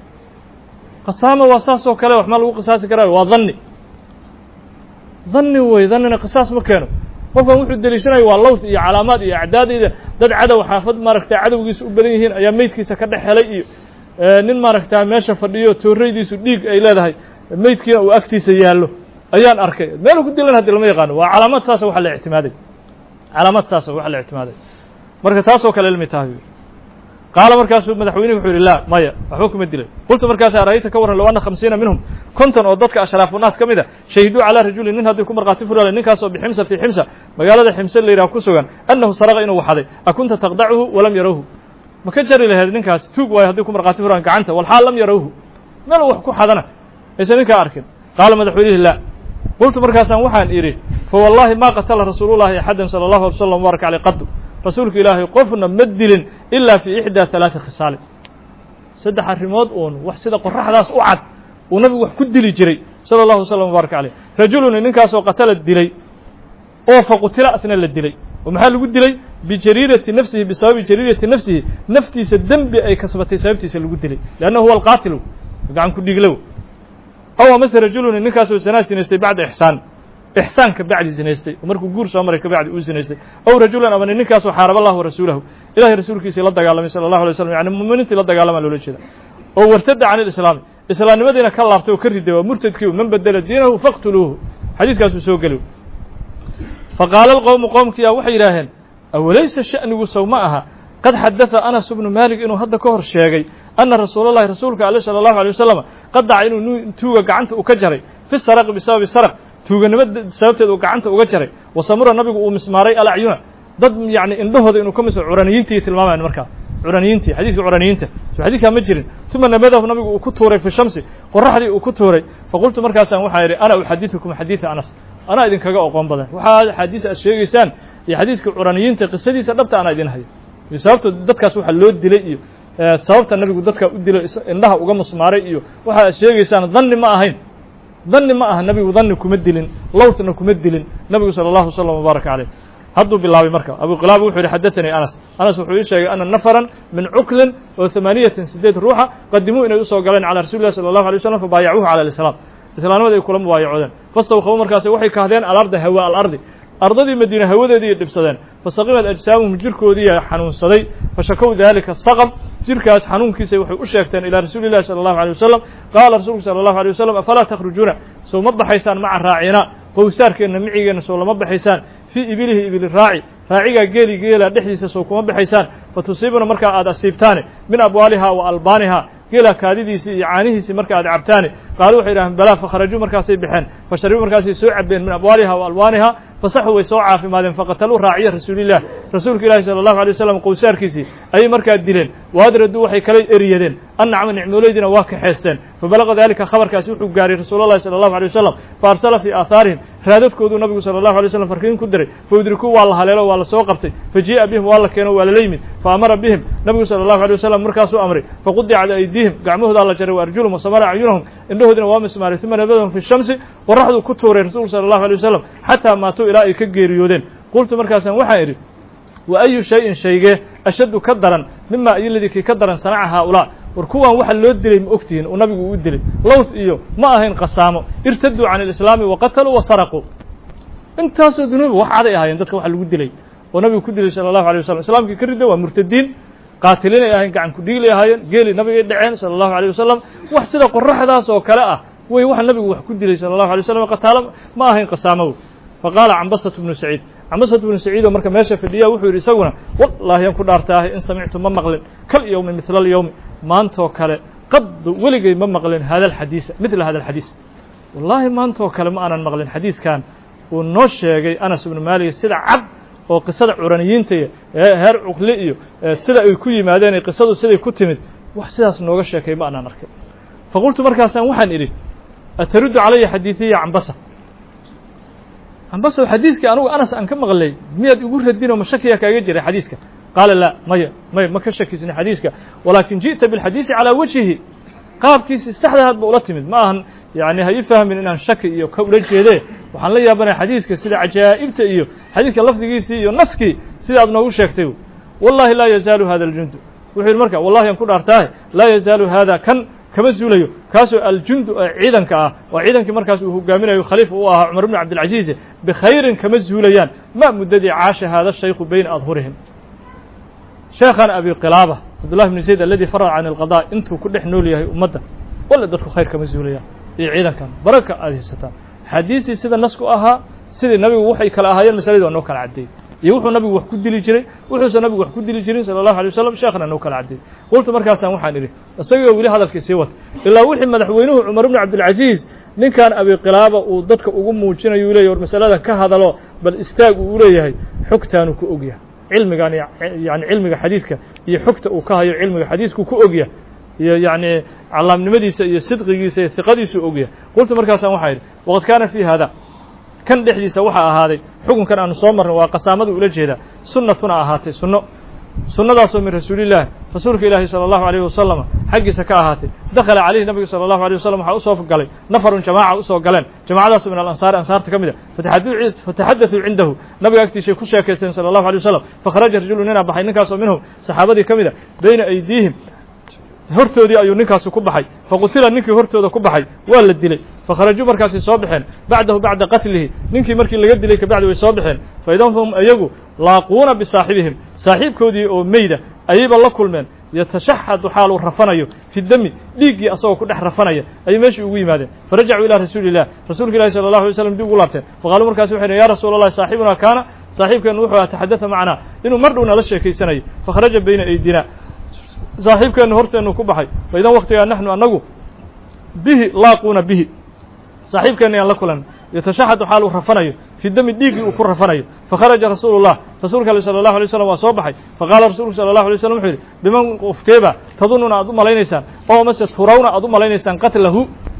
qasaama waa saas oo kale wax ma lagu qisaasi karaa waa dhanni dhanni wey dhannina qisaas ma keeno qofkan wuxuu deliishanaya waa lowth iyo calaamaad iyo acdaadayda dad cadow xaafad maaragtay cadowgiisu u badan yihiin ayaa meydkiisa ka dhex helay iyo nin maaragtaa meesha fadhiyo tooraydiisu dhiig ay leedahay meydkiina uu agtiisa yaallo ayaan arkay meeluu ku dilan haddi lama yaqaano waa calaamaad saasa waxa la ictimaaday calaamaad saasa waxa la ictimaaday marka taasoo kale ilmi tahay qaala markaasuu madaxweynihi wuxuu yidhi laa maya waxba kuma dilay qultu markaasa ara'ayta ka warran low anna khamsiina minhum konton oo dadka ashraafunaas ka mid a shahiduu calaa rajulin nin haddii ku markhaati furaale ninkaasoo biximsa fii ximsa magaalada ximse la yidhaha ku sugan annahu saraqa inuu waxaday akunta taqdacuhu walam yarawhu ma ka jari lahayd ninkaas tuug waayo haddii ku markhaati furaan gacanta walxaal lam yarawhu meel wax ku xadana aysan ninkaa arkin qaala madaxweynihi laa qultu markaasaan waxaan idhi fa wallaahi maa qatala rasuulullahi axadan sala allahu alay slam mubaaraka caleyh qadu rasuulka ilaahay qofna ma dilin ilaa fii ixdaa halaati khisaalin saddex arrimood uun wax sida qoraxdaas u cad uu nabigu wax ku dili jiray sala allahu wasalam mubaaraka caleyh rajuluni ninkaasoo qatala dilay oo faqutila asna la dilay oo maxaa lagu dilay bijariirati nafsihi bisababi jariirati nafsihi naftiisa dembi ay kasbatay sababtiisa lagu dilay liannahu huwa alqaatilu gacan ku dhiglow aw amase rajuluni ninkaasoo sanaa sinaystay bacda ixsaan ixsaan ka bacdi zinaystay oo markuu guur soo maray ka bacdi uu zinaystay aw rajulan ama ninkaasoo xaaraba allahu warasuulahu ilahay rasuulkiisii la dagaalamay sala allahu alay slam yani muuminiintii la dagaalamaa loola jeeda oo wartada can ilislaami islaamnimadiina ka laabtay oo ka riday waa murtadkii man bedela diinahu faqtuluuhu xadiiskaasuu soo geli faqaala alqowmu qoomkiyaa waxay yidhaaheen awalaysa sha'nigu sow ma aha qad xadatha anas bnu maalik inuu hadda ka hor sheegay anna rasuulallahi rasuulka ale sala allahu alay wasalam qad daca inuu tuuga gacanta uu ka jaray fi saraqi bisababi saraq tuuganimo sababteed uu gacanta uga jaray wasamura nabigu uu mismaaray alacyuna dad yani indhahooda inuu ka miso curaniyiintii tilmaamayan markaa curaniyiintii xadiiska curaniyiinta soo xadiidkaa ma jirin uma nabadahu nabigu uu ku tuuray fi shamsi qoraxdii uu ku tuuray faqultu markaasaan waxaa idhi ana uxadiثukum xadiiثa anas anaa idinkaga oqoon badan waxaa axaadiis aad sheegaysaan iyo xadiiska curaniyiinta qisadiisa dhabta anaa idin hayo iyo sababta dadkaas waxa loo dilay iyo sababta nabigu dadka u dilay indhaha uga musmaaray iyo waxa aad sheegaysaan dhanni ma ahayn dhanni ma aha nabigu dhanni kuma dilin lowthna kuma dilin nabigu salى الlahu وsلم وbaaraka عalيه hadduu bilaabay marka abu qilaaba wuxuu yihi xadaثanii anas anas wuxuu ii sheegay ana nafaran min cuklin oo ثamaaniyatin sideed ruuxa qadimuu inay usoo galeen calى rasuli الlah salى الlahu عalيه waslم fabaayacuuhu calى اlislaam islaamnimada ay kula mubaayacoodeen fastawkhabu markaas waxay kahdeen alarda hawa alardi ardadii madiine hawadeedii dhibsadeen fasaqimad ajsaamuhum jirkoodii xanuunsaday fashakow dalika saqam jirkaas xanuunkiisa waxay u sheegteen ilaa rasuuli llahi salى الlahu عalيه wasalam qaala rasuulku salى الlahu عalيه wasalam afalaa takhrujuuna sow ma baxaysaan maca raacina qowsaarkeenna micigeenna sow lama baxaysaan fii ibilihi ibili raaci raacigaa geeli geela dhexdiisa sow kuma baxaysaan fatusiibuna markaa aad asiibtaane min abwaaliha wa albaaniha geela kaadidiisii iyo caanihiisii marka aad cabtaane qaalu waxay idhaaheen balaa fakharajuu markaasay baxeen fasharibuu markaasay soo cabeen min abwaaliha wa alwaaniha fasaxuu way soo caafimaadeen faqataluu raaciya rasuulilah rasuulka ilaahi salى الlahu عalيه wasalam qowsaarkiisii ayay markaa dileen waadraduu waxay kala eryadeen annacma nicmooleydiina waa kaxeysteen fabalaqa dalika khabarkaasi wuxuu gaaray rasuul اllahi salى الlahu عalيه wasalam faarsala fii aahaarihim raadadkooduu nabigu salى الlahu عalيه wasalam farkiin ku diray faudrikuu waa la haleelo waa la soo qabtay fajii'a bihim waa la keeno waa lala yimid faamara bihim nabigu salى الlahu عalيه wasalam markaasuu amray faqudicat aydiihim gacmahoodaa la jaray waarjulhum wasamara acyunahum indhahoodina waa mismaaray uma nabadahum fi shamsi qoraxduu ku tuuray rasuulku salى الlahu عalيه wasalam xataa maatuu ilaa ay ka geeriyoodeen qultu markaasaan waxaan idhi wa ayu shayin shaygee ashaddu ka daran mima ayoladii kii ka daran sanaca haaulaa war kuwan waxa loo dilay ma ogtihiin uu nabigu uu dilay lowth iyo ma ahayn qasaamo irtaduu can alislaami waqataluu wasaraquu intaasoo dunuuba wax caday ahaayeen dadka waxa lagu dilay oo nabigu ku dilay salى الlahu عalيه wasalam islaamkii ka rida waa murtadiin qaatiliinay ahayn gacan ku dhiiglay ahaayeen geeli nabigay dhaceen salى الlahu عalيه wasalam wax sida qoraxdaas oo kale ah way waxa nabigu wax ku dilay salى الlahu عalيه wasalam qataalo ma ahayn qasaamo faqaala cambasة bnu saciid cambasة bnu saciid oo marka meesha fadhiya wuxuu yidhi isaguna wallahi aan ku dhaartaahay in samictu ma maqlin kal yowmi midla alyowmi maantoo kale qad weligay ma maqlin hada alxadiisa midla hada alxadiis wallaahi maantoo kale ma aanan maqlin xadiiskan uu noo sheegay anas ibnu maalik sida cad oo qisada curaniyiinta iyo heer cuqli iyo sida ay ku yimaadeen ee qisadu siday ku timid wax sidaas nooga sheekay ma aanan arkay faqultu markaasaan waxaan idhi ataruddu calaya xadiiثiya cambasa cambasa xadiiskii anugu anas aan ka maqlay miyaad igu radin oo mashakiya kaaga jiray xadiiska qaala laa maya maya ma ka shakisni xadiiska walaakin ji'ta biاlxadiisi calىa wajhihi qaabkiisi saxda hadba ula timid ma ahan yani ha ii fahmin inaan shaki iyo ka ula jeedee waxaan la yaabanaya xadiiska sida cajaa'ibta iyo xadiiska lafdigiisii iyo naskii sida aad noogu sheegtay wallahi laa yazaalu hada اljundu wuxuu yidhi marka wallahi aan ku dhaartaahe laa yazaalu hada kan kama zuulayo kaasoo aljundu ee ciidanka ah waa ciidankii markaas uu hogaaminayo khaliifa u ahaa cumar bn cabdilcaziize bikhayrin kama zuulayaan ma muddadii caasha hada shaykhu bayna adhurihim sheekhan abi qilaaba cabdullahi bn zayd aladi farad can alqadaa intuu ku dhex nool yahay ummadda walla dadku khayr kama zuulayaan iyo ciidankan baraka aad haysataan xadiisii sida nasku ahaa sidii nabigu waxay kala ahaayeen masaladii waa noo kala caddeeyey iyo wuxuu nabigu wax ku dili jiray wuxuusan nabigu wax ku dili jirin salى الlahu عalيه wasalam sheekhna noo kala caddeeyey qultu markaasaan waxaan idhi isagoo weli hadalkii sii wata ilaa wixii madaxweynuhu cumar bn cabdilcaziiz ninkan abi qilaaba uu dadka ugu muujinayo u leyahy war masalada ka hadalo bal istaag uu u leeyahay xogtaanu ku ogyahay cilmigan yani cilmiga xadiiska iyo xogta uu ka hayo cilmiga xadiisku ku ogyahay iyo yani calaamnimadiisa iyo sidqigiisa iyo hiqadiisuu ogyahay qultu markaasaan waxaan idhi waqad kaana fii hada kan dhexdiisa waxaa ahaaday xukunkan aanu soo marnay waa qasaamadu ula jeedaa sunnatuna ahaatay sunno sunnadaasoo min rasuulillahi rasuulka ilaahi salى الlahu عalيه wasalam xaggiisa ka ahaatay dakhala calayhi nabigu salى الlahu عalيه wasalam waxaa usoo galay nafarun jamaaca usoo galeen jamaacadaasoo min alansaari ansaarta ka mid a fataxadaثuu cindahu nabiga agtiisay ku sheekaysteen salى الlahu عalيه wasalam fakharaja rajulu ninaa baxay ninkaasoo minhum saxaabadii ka mid a bayna aydiihim hortoodii ayuu ninkaasi ku baxay faqutila ninkii hortooda ku baxay waa la dilay fakharajuu markaasay soo baxeen bacdahu bacda qatlihi ninkii markii laga dilay kabacdi way soo baxeen faidan hum iyagu laaquuna bisaaxibihim saaxiibkoodii oo meyda ayayba la kulmeen yatashaxadu xaaluu rafanayo fi demi dhiiggii asagoo ku dhex rafanaya ayay meeshii ugu yimaadeen farajacuu ilaa rasuuli illah rasuulka ilahi salى الlahu alay slam dib ugu laabteen faqaaluu markaasi waxay dhn ya rasuula اllahi saaxibunaa kaana saaxiibkeennu wuxuu ataxadatha macnaa inuu mar dhow nala sheekaysanayo fakharaja bayna aydina saaxiibkeennu horteennu ku baxay faidan waktigaa naxnu annagu bihi laaquuna bihi saaxiibkeenna yaan la kulan يتشحد حال رفنايو في الدم ديق وكر رفنايو فخرج رسول الله رسول الله صلى الله عليه وسلم وصبحي فقال رسول الله صلى الله عليه وسلم حيري بمن كيبا تظنون أدو ملينيسان أو مثل ترون أدو ملينيسان قتله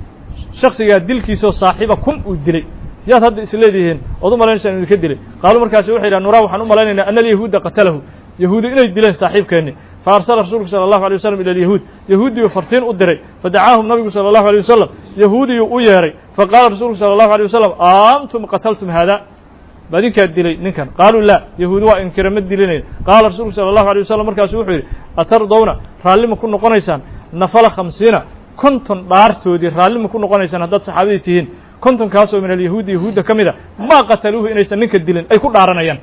شخص يدل كيسو صاحبكم ودلي يا هذا إسلاديهن أدو ملينيسان يكدلي قالوا مركز وحيد أن نراه حنو ملينينا أن اليهود قتله يهود إلى الدلين صاحب كأني فأرسل رسول صلى الله عليه وسلم إلى اليهود يهودي وفرتين أدري فدعاهم النبي صلى الله عليه وسلم يهودي وياري فقال رسول صلى الله عليه وسلم أنتم قتلتم هذا بعدين كالدلي نكن قالوا لا يهود وإن كرمت دلين قال رسول صلى الله عليه وسلم مركز وحيد أترضون رالما كن قنيسان نفل خمسين كنتم دارتو دي رالما كن قنيسان هذا صحابيتين كنتم كاسو من اليهود يهود كمذا ما قتلوه إن يسن نك الدلين أي كل دارنيان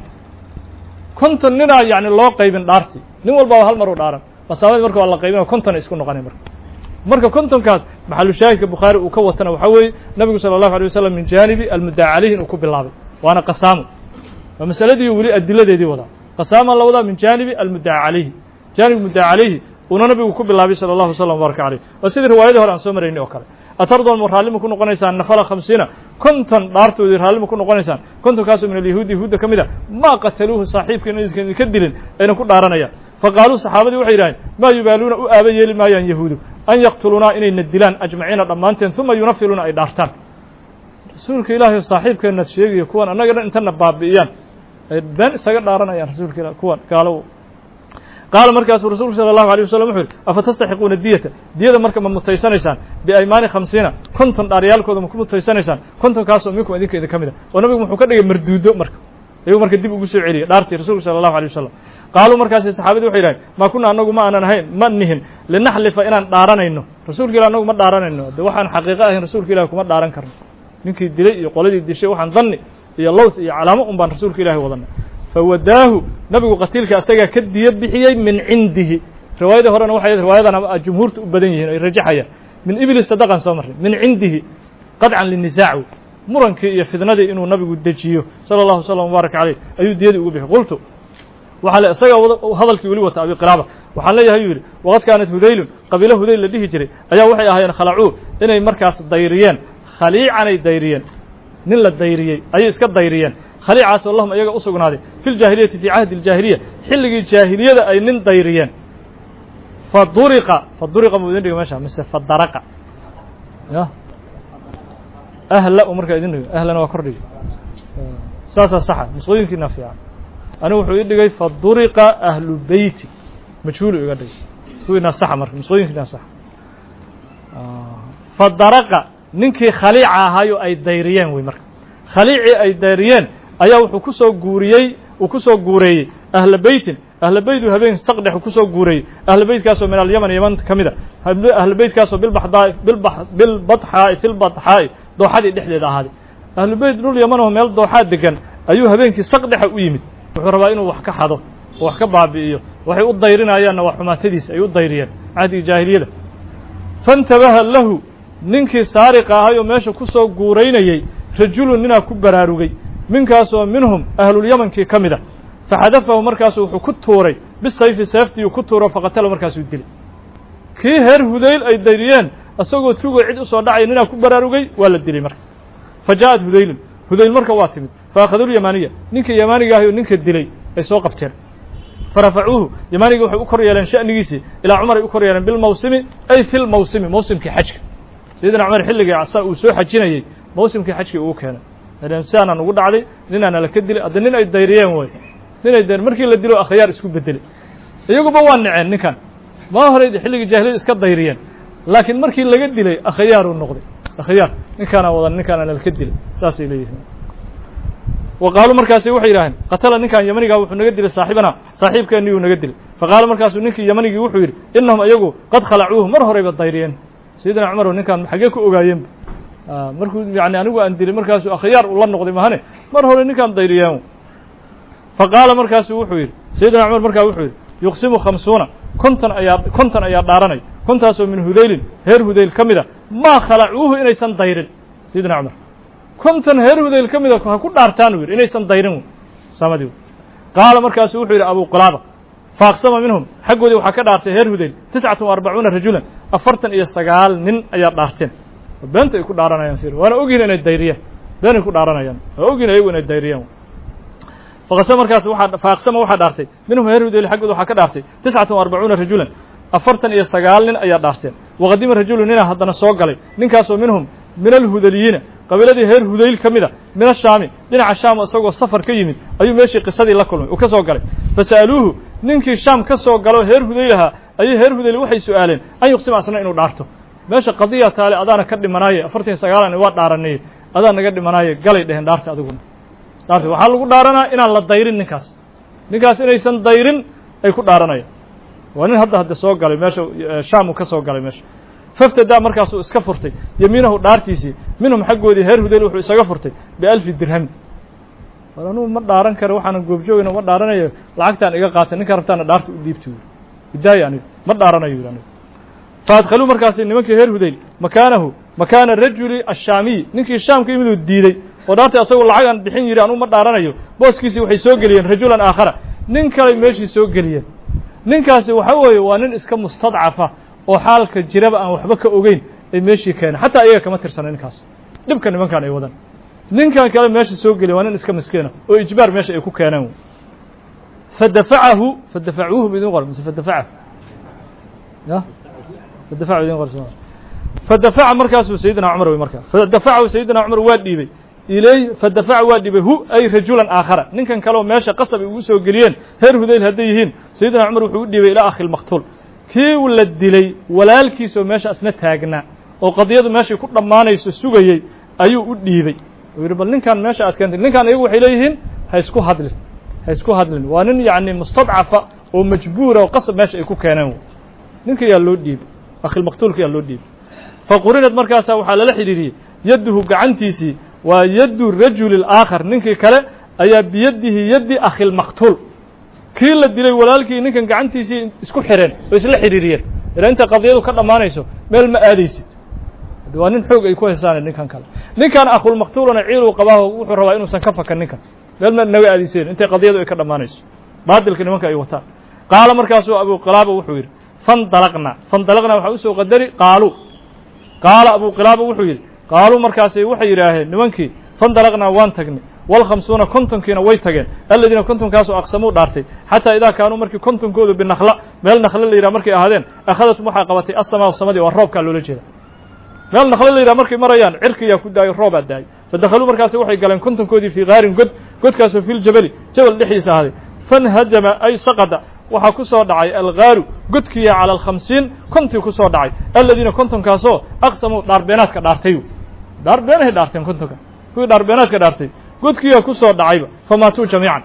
كنتم نرى يعني الله قيبن دارتي نقول بقى هل مروا دارن بس هذا مركب الله قيبن كنتم يسكن نقاني مركب مركب كنتم كاس محل شاهد البخاري وكوتنا وحوي النبي صلى الله عليه وسلم من جانب المدعى عليه وكب الله وأنا قسامه ومسألة دي يقولي الدلة دي, دي وضع قسام الله وضع من جانب المدعى عليه جانب المدعى عليه ونبي وكب الله صلى الله عليه وسلم وبارك عليه وسيد روايته عن سمرين وكاله أترضى المرحلين كن قنيسان نفر خمسين كنتم دارتو دي رحلين كن قنيسان كنتم كاسو من اليهود يهود كمذا ما قتلوه صاحب كن يكدلن أين كن دارنا فقالوا صحابة وحيران ما يبالون أبي لما ين يهود أن يقتلونا إن الندلان أجمعين ضمانتين ثم ينفلون أي دارتان رسولك إلهي صاحب كن نتشيء يكون أنا قلنا أنت نبابيان بن سجد دارنا يا رسولك كون قالوا قال مركز رسول صلى الله عليه وسلم وحول أفتستحقون الدية دية مركز من متيسانيسان بأيمان خمسين كنتم داريال كذا مكم متيسانيسان كنتم كاسو منكم أديك إذا كمدا ونبي محكمة مردود مركز أيوة مركز دي بقول سعيري دارتي رسول صلى الله عليه وسلم قالوا مركز الصحابة وحيلان ما كنا أنو ما أنا نهين ما نهين لنحلف إن دارنا إنه رسول كلا أنو ما دارنا إنه ده وحن حقيقة رسول كلا كم دارن كرم منك الدليل يقول لي الدشة وحن ظني يا الله يا علامة أم بان رسول كلا هو ظنه فوداه نبي قتيلك أستجا كد يبحي من عنده رواية هرنا واحد رواية أنا الجمهور بدنيه يرجحها من إبل الصدقة صامر من عنده قطعا للنزاع مرنك يفذنا دي إنه نبي قدجيه صلى الله عليه وسلم وبارك عليه أيود يدي وبه قلت وحلا أستجا هذا الكولي وتأبي قرابة وحلا يهير وقد كانت هذيل قبيلة هذيل الذي هجري أيا وحي أهين خلعوه إن المركز الديريان خليع عن الديريان نلا الديريين أي إسكت الديريان خليع عاص اللهم أيها أصغنا هذه في الجاهلية في عهد الجاهلية حل الجاهلية أي من ديريان فضرق فضرق مبين ماشى مس فضرق يا أهلا أمرك إذن أهلا وكردي ساسا صح مسؤولين كنا فيها أنا وحيد جاي فضرق أهل بيتي مشهور يقدر هو ناس صح مرك مسؤولين كنا صح فضرق نك خليع هايو أي ديريان ويمرك خليع أي ديريان ayaa wuxuu ku soo guuriyay uu ku soo guureeyay ahla baytin ahla baytu habeen saqdhex ku soo guureeyay ahla baytkaas oo min al-yaman yaman kamida ahla baytkaas oo bil baxdaa bil bax bil badhaa fil badhaa dooxadii dhexdeeda ahaaday ahla bayt dhul yaman oo meel dooxad degan ayuu habeenkii saqdhex u yimid wuxuu rabaa inuu wax ka xado wax ka baabi'iyo waxay u dayrinayaan wax xumaatadiis ay u dayriyeen caadi jaahiliyada fantabaha lahu ninkii saariqa ahayo meesha ku soo guureynayay rajulun nina ku baraarugay منكاس ومنهم أهل اليمن كي كمدة فحدثه مركز وكتوري بالسيف سيفتي وكتوري فقتل مركز الدل كي هر هذيل أي ديريان أسوق توقع عد أصدع يننا كبر رجي ولا الدل مركز فجاءت هذيل هذيل مركز واتمد فأخذوا اليمانية نك يماني جاهي ونك الدلي يسوق بتر فرفعوه يماني جوح أكرر يلان شأن جيسي إلى عمر أكرر يلان بالموسم أي في الموسم موسم كحج سيدنا عمر حلق عصا وسوء حجنا موسم كحج أوكان الإنسان أنا وقول عليه لأن أنا لكدلي أدنين أي دايريان وين لأن الداير مركي اللي دلوا أخيار اسكو بدلي يجوا بوان نعين نكان ما هو ريد حلق الجاهلية اسكت دايريان لكن مركي اللي قدلي أخيار والنقد أخيار نكان وضن نكان أنا لكدلي تاسي ليه وقالوا مركاسي وحي راهن قتل نكان يمني قاو نقدلي صاحبنا صاحب كان يو نقدلي فقال مركاسي نكي يمني وحي إنهم أيجوا قد خلعوه مره ريب الدايريان سيدنا عمر ونكان حقيقة أوجايم آه مركو يعني أنا وأندري مركز أخيار والله نقضي مهنة مره اللي كان ضيريان فقال مركز وحوير سيدنا عمر مركز وحوير يقسم خمسون كنتن أيار كنتن أيار دارني كنت أسوي من هذيل هير هذيل كمدة ما خلعوه إن يسن ضيرن سيدنا عمر كنتن هير هذيل كمدة كل دارتانوير إن يسن ضيرن سامديو قال مركز وحوير أبو قلابة فاقسم منهم حقوا دي وحكى دارت هير هذيل تسعة وأربعون رجلا أفرتن إلى السجال من أيار دارتين بنت يكون دارنا ينفير وأنا أجينا الديرية beenay ku dhaaranayaan oo ogin ayagu inay dayriyaan faqasama markaas waxaa faaqsama waxaa dhaartay minhum reer hudayl xaggooda waxaa ka dhaartay tiscatan wa arbacuuna rajulan afartan iyo sagaal nin ayaa dhaarteen waqadima rajulu ninaa haddana soo galay ninkaasoo minhum min alhudaliyiina qabiiladii reer hudayl ka mida min ashaami dhinaca shaam isagoo safar ka yimid ayuu meeshii qisadii la kulmay uu ka soo galay fasa'aluuhu ninkii shaam ka soo galo reer hudayl ahaa ayay reer hudayl waxay su'aaleen an yuqsima asna inuu dhaarto meesha qadiya taale adaana ka dhimanaaye afartan iyo sagaalan waa dhaaranay adaa naga dhimanaaye galay dheheen dhaarta adiguna dhaarta waxaa lagu dhaaranaa inaan la dayrin ninkaas ninkaas inaysan dayrin ay ku dhaaranayaan waa nin hadda hadda soo galay meesha shaam uu ka soo galay meesha faftadaa markaasuu iska furtay yamiinahu dhaartiisii minhum xaggoodii reer hudayl wuxuu isaga furtay bialfi dirhami war anuu ma dhaaran karo waxaanan goobjoogayna ma dhaaranayo lacagtaan iga qaatay ninkaa rabtaana dhaarta u dhiibta yuri hidaaya aniga ma dhaaranayo yuri aniga faadkhaluu markaasi nimankii reer hudayl makaanahu makaana rajuli ashaamiyi ninkii shaam ka yimiduu diiday oo dhaartay asagoo lacagaan bixin yidhi anuu ma dhaaranayo booskiisii waxay soo geliyeen rajulan aakhara nin kaley meeshii soo geliyeen ninkaasi waxa weeye waa nin iska mustadcafa oo xaalka jiraba aan waxba ka ogeyn ay meeshii keeneen xataa ayaga kama tirsana ninkaas dhibka nimankan ay wadaan ninkan kale meesha soo geliya waa nin iska miskiina oo ijbaar meesha ay ku keeneen fadafacahu fadafacuuhu bidin qor mise fadafacahu ya fadafacu bidin qor fadafaca markaasuu sayidina cumar wey markaa fadafacahu sayidina cumar waa dhiibay ilay fadafaca waa dhiibay hu ay rajulan aakhara ninkan kaleoo meesha qasab ay ugu soo geliyeen reer hudayl hadday yihiin sayidina cumar wuxuu u dhiibay ilaa akhi lmaqtuul kii uu la dilay walaalkiisoo meesha asna taagnaa oo qadiyadu meeshay ku dhammaanayso sugayey ayuu u dhiibay uu yidhi bal ninkan meesha aad keentay ninkan iyagu waxay leeyihiin ha isku hadlin ha isku hadlin waa nin yacni mustadcafa oo majbuura oo qasab meesha ay ku keeneen ninka yaa loo dhiibay akhilmaqtuulka yaa loo dhiibay faqurinad markaasaa waxaa lala xidhiiriyey yadduhu gacantiisii waa yaddu rajuli alaakhar ninkii kale ayaa biyadihi yaddi akhilmaqtuul kii la dilay walaalkii ninkan gacantiisii isku xireen oo isla xidhiiriyeen ilaa inta qadiyadu ka dhammaanayso meel ma aadaysid waa nin xoog ay ku haysaaneen ninkan kale ninkan akhulmaqtuulana ciiluu qabaaho wuxuu rabaa inuusan ka fakan ninkan meel ma naga aadayseen intay qadiyadu ay ka dhammaanayso baadilka nimanka ay wataan qaala markaasuu abuqilaaba wuxuu yidhi fandalaqna fandalaqna waxaa usoo qadari qaaluu qaala abuqilaaba wuxuu yidhi qaaluu markaasay waxay yidhaaheen nimankii fandalaqnaa waan tagnay والخمسuuna kontonkiina way tageen aladiina kontonkaasoo aqsamuu dhaartay xataa idaa kaanuu markii kontonkoodu binakla meel nakle la yidhah markay ahaadeen akhadatum waxaa qabatay asamaa samadii waa roobkaa loola jeeda meel nakle la yidhah markay marayaan cirkiyaa ku daayo roobaa daayay fadakhaluu markaasi waxay galeen kontonkoodii fii gaarin god godkaasoo fi ljabali jabal dhexdiisa ahaaday fanhajama ay saqada waxaa ku soo dhacay algaaru godkiya cala alkhamsiin kontii ku soo dhacay aladiina kontonkaasoo aqsamuu dhaarbeenaadka dhaartay dhaarbeenahay dhaarteen kontonka kuwii dhaarbeenaadka dhaartay godkiyaa ku soo dhacayba famaatuu jamiican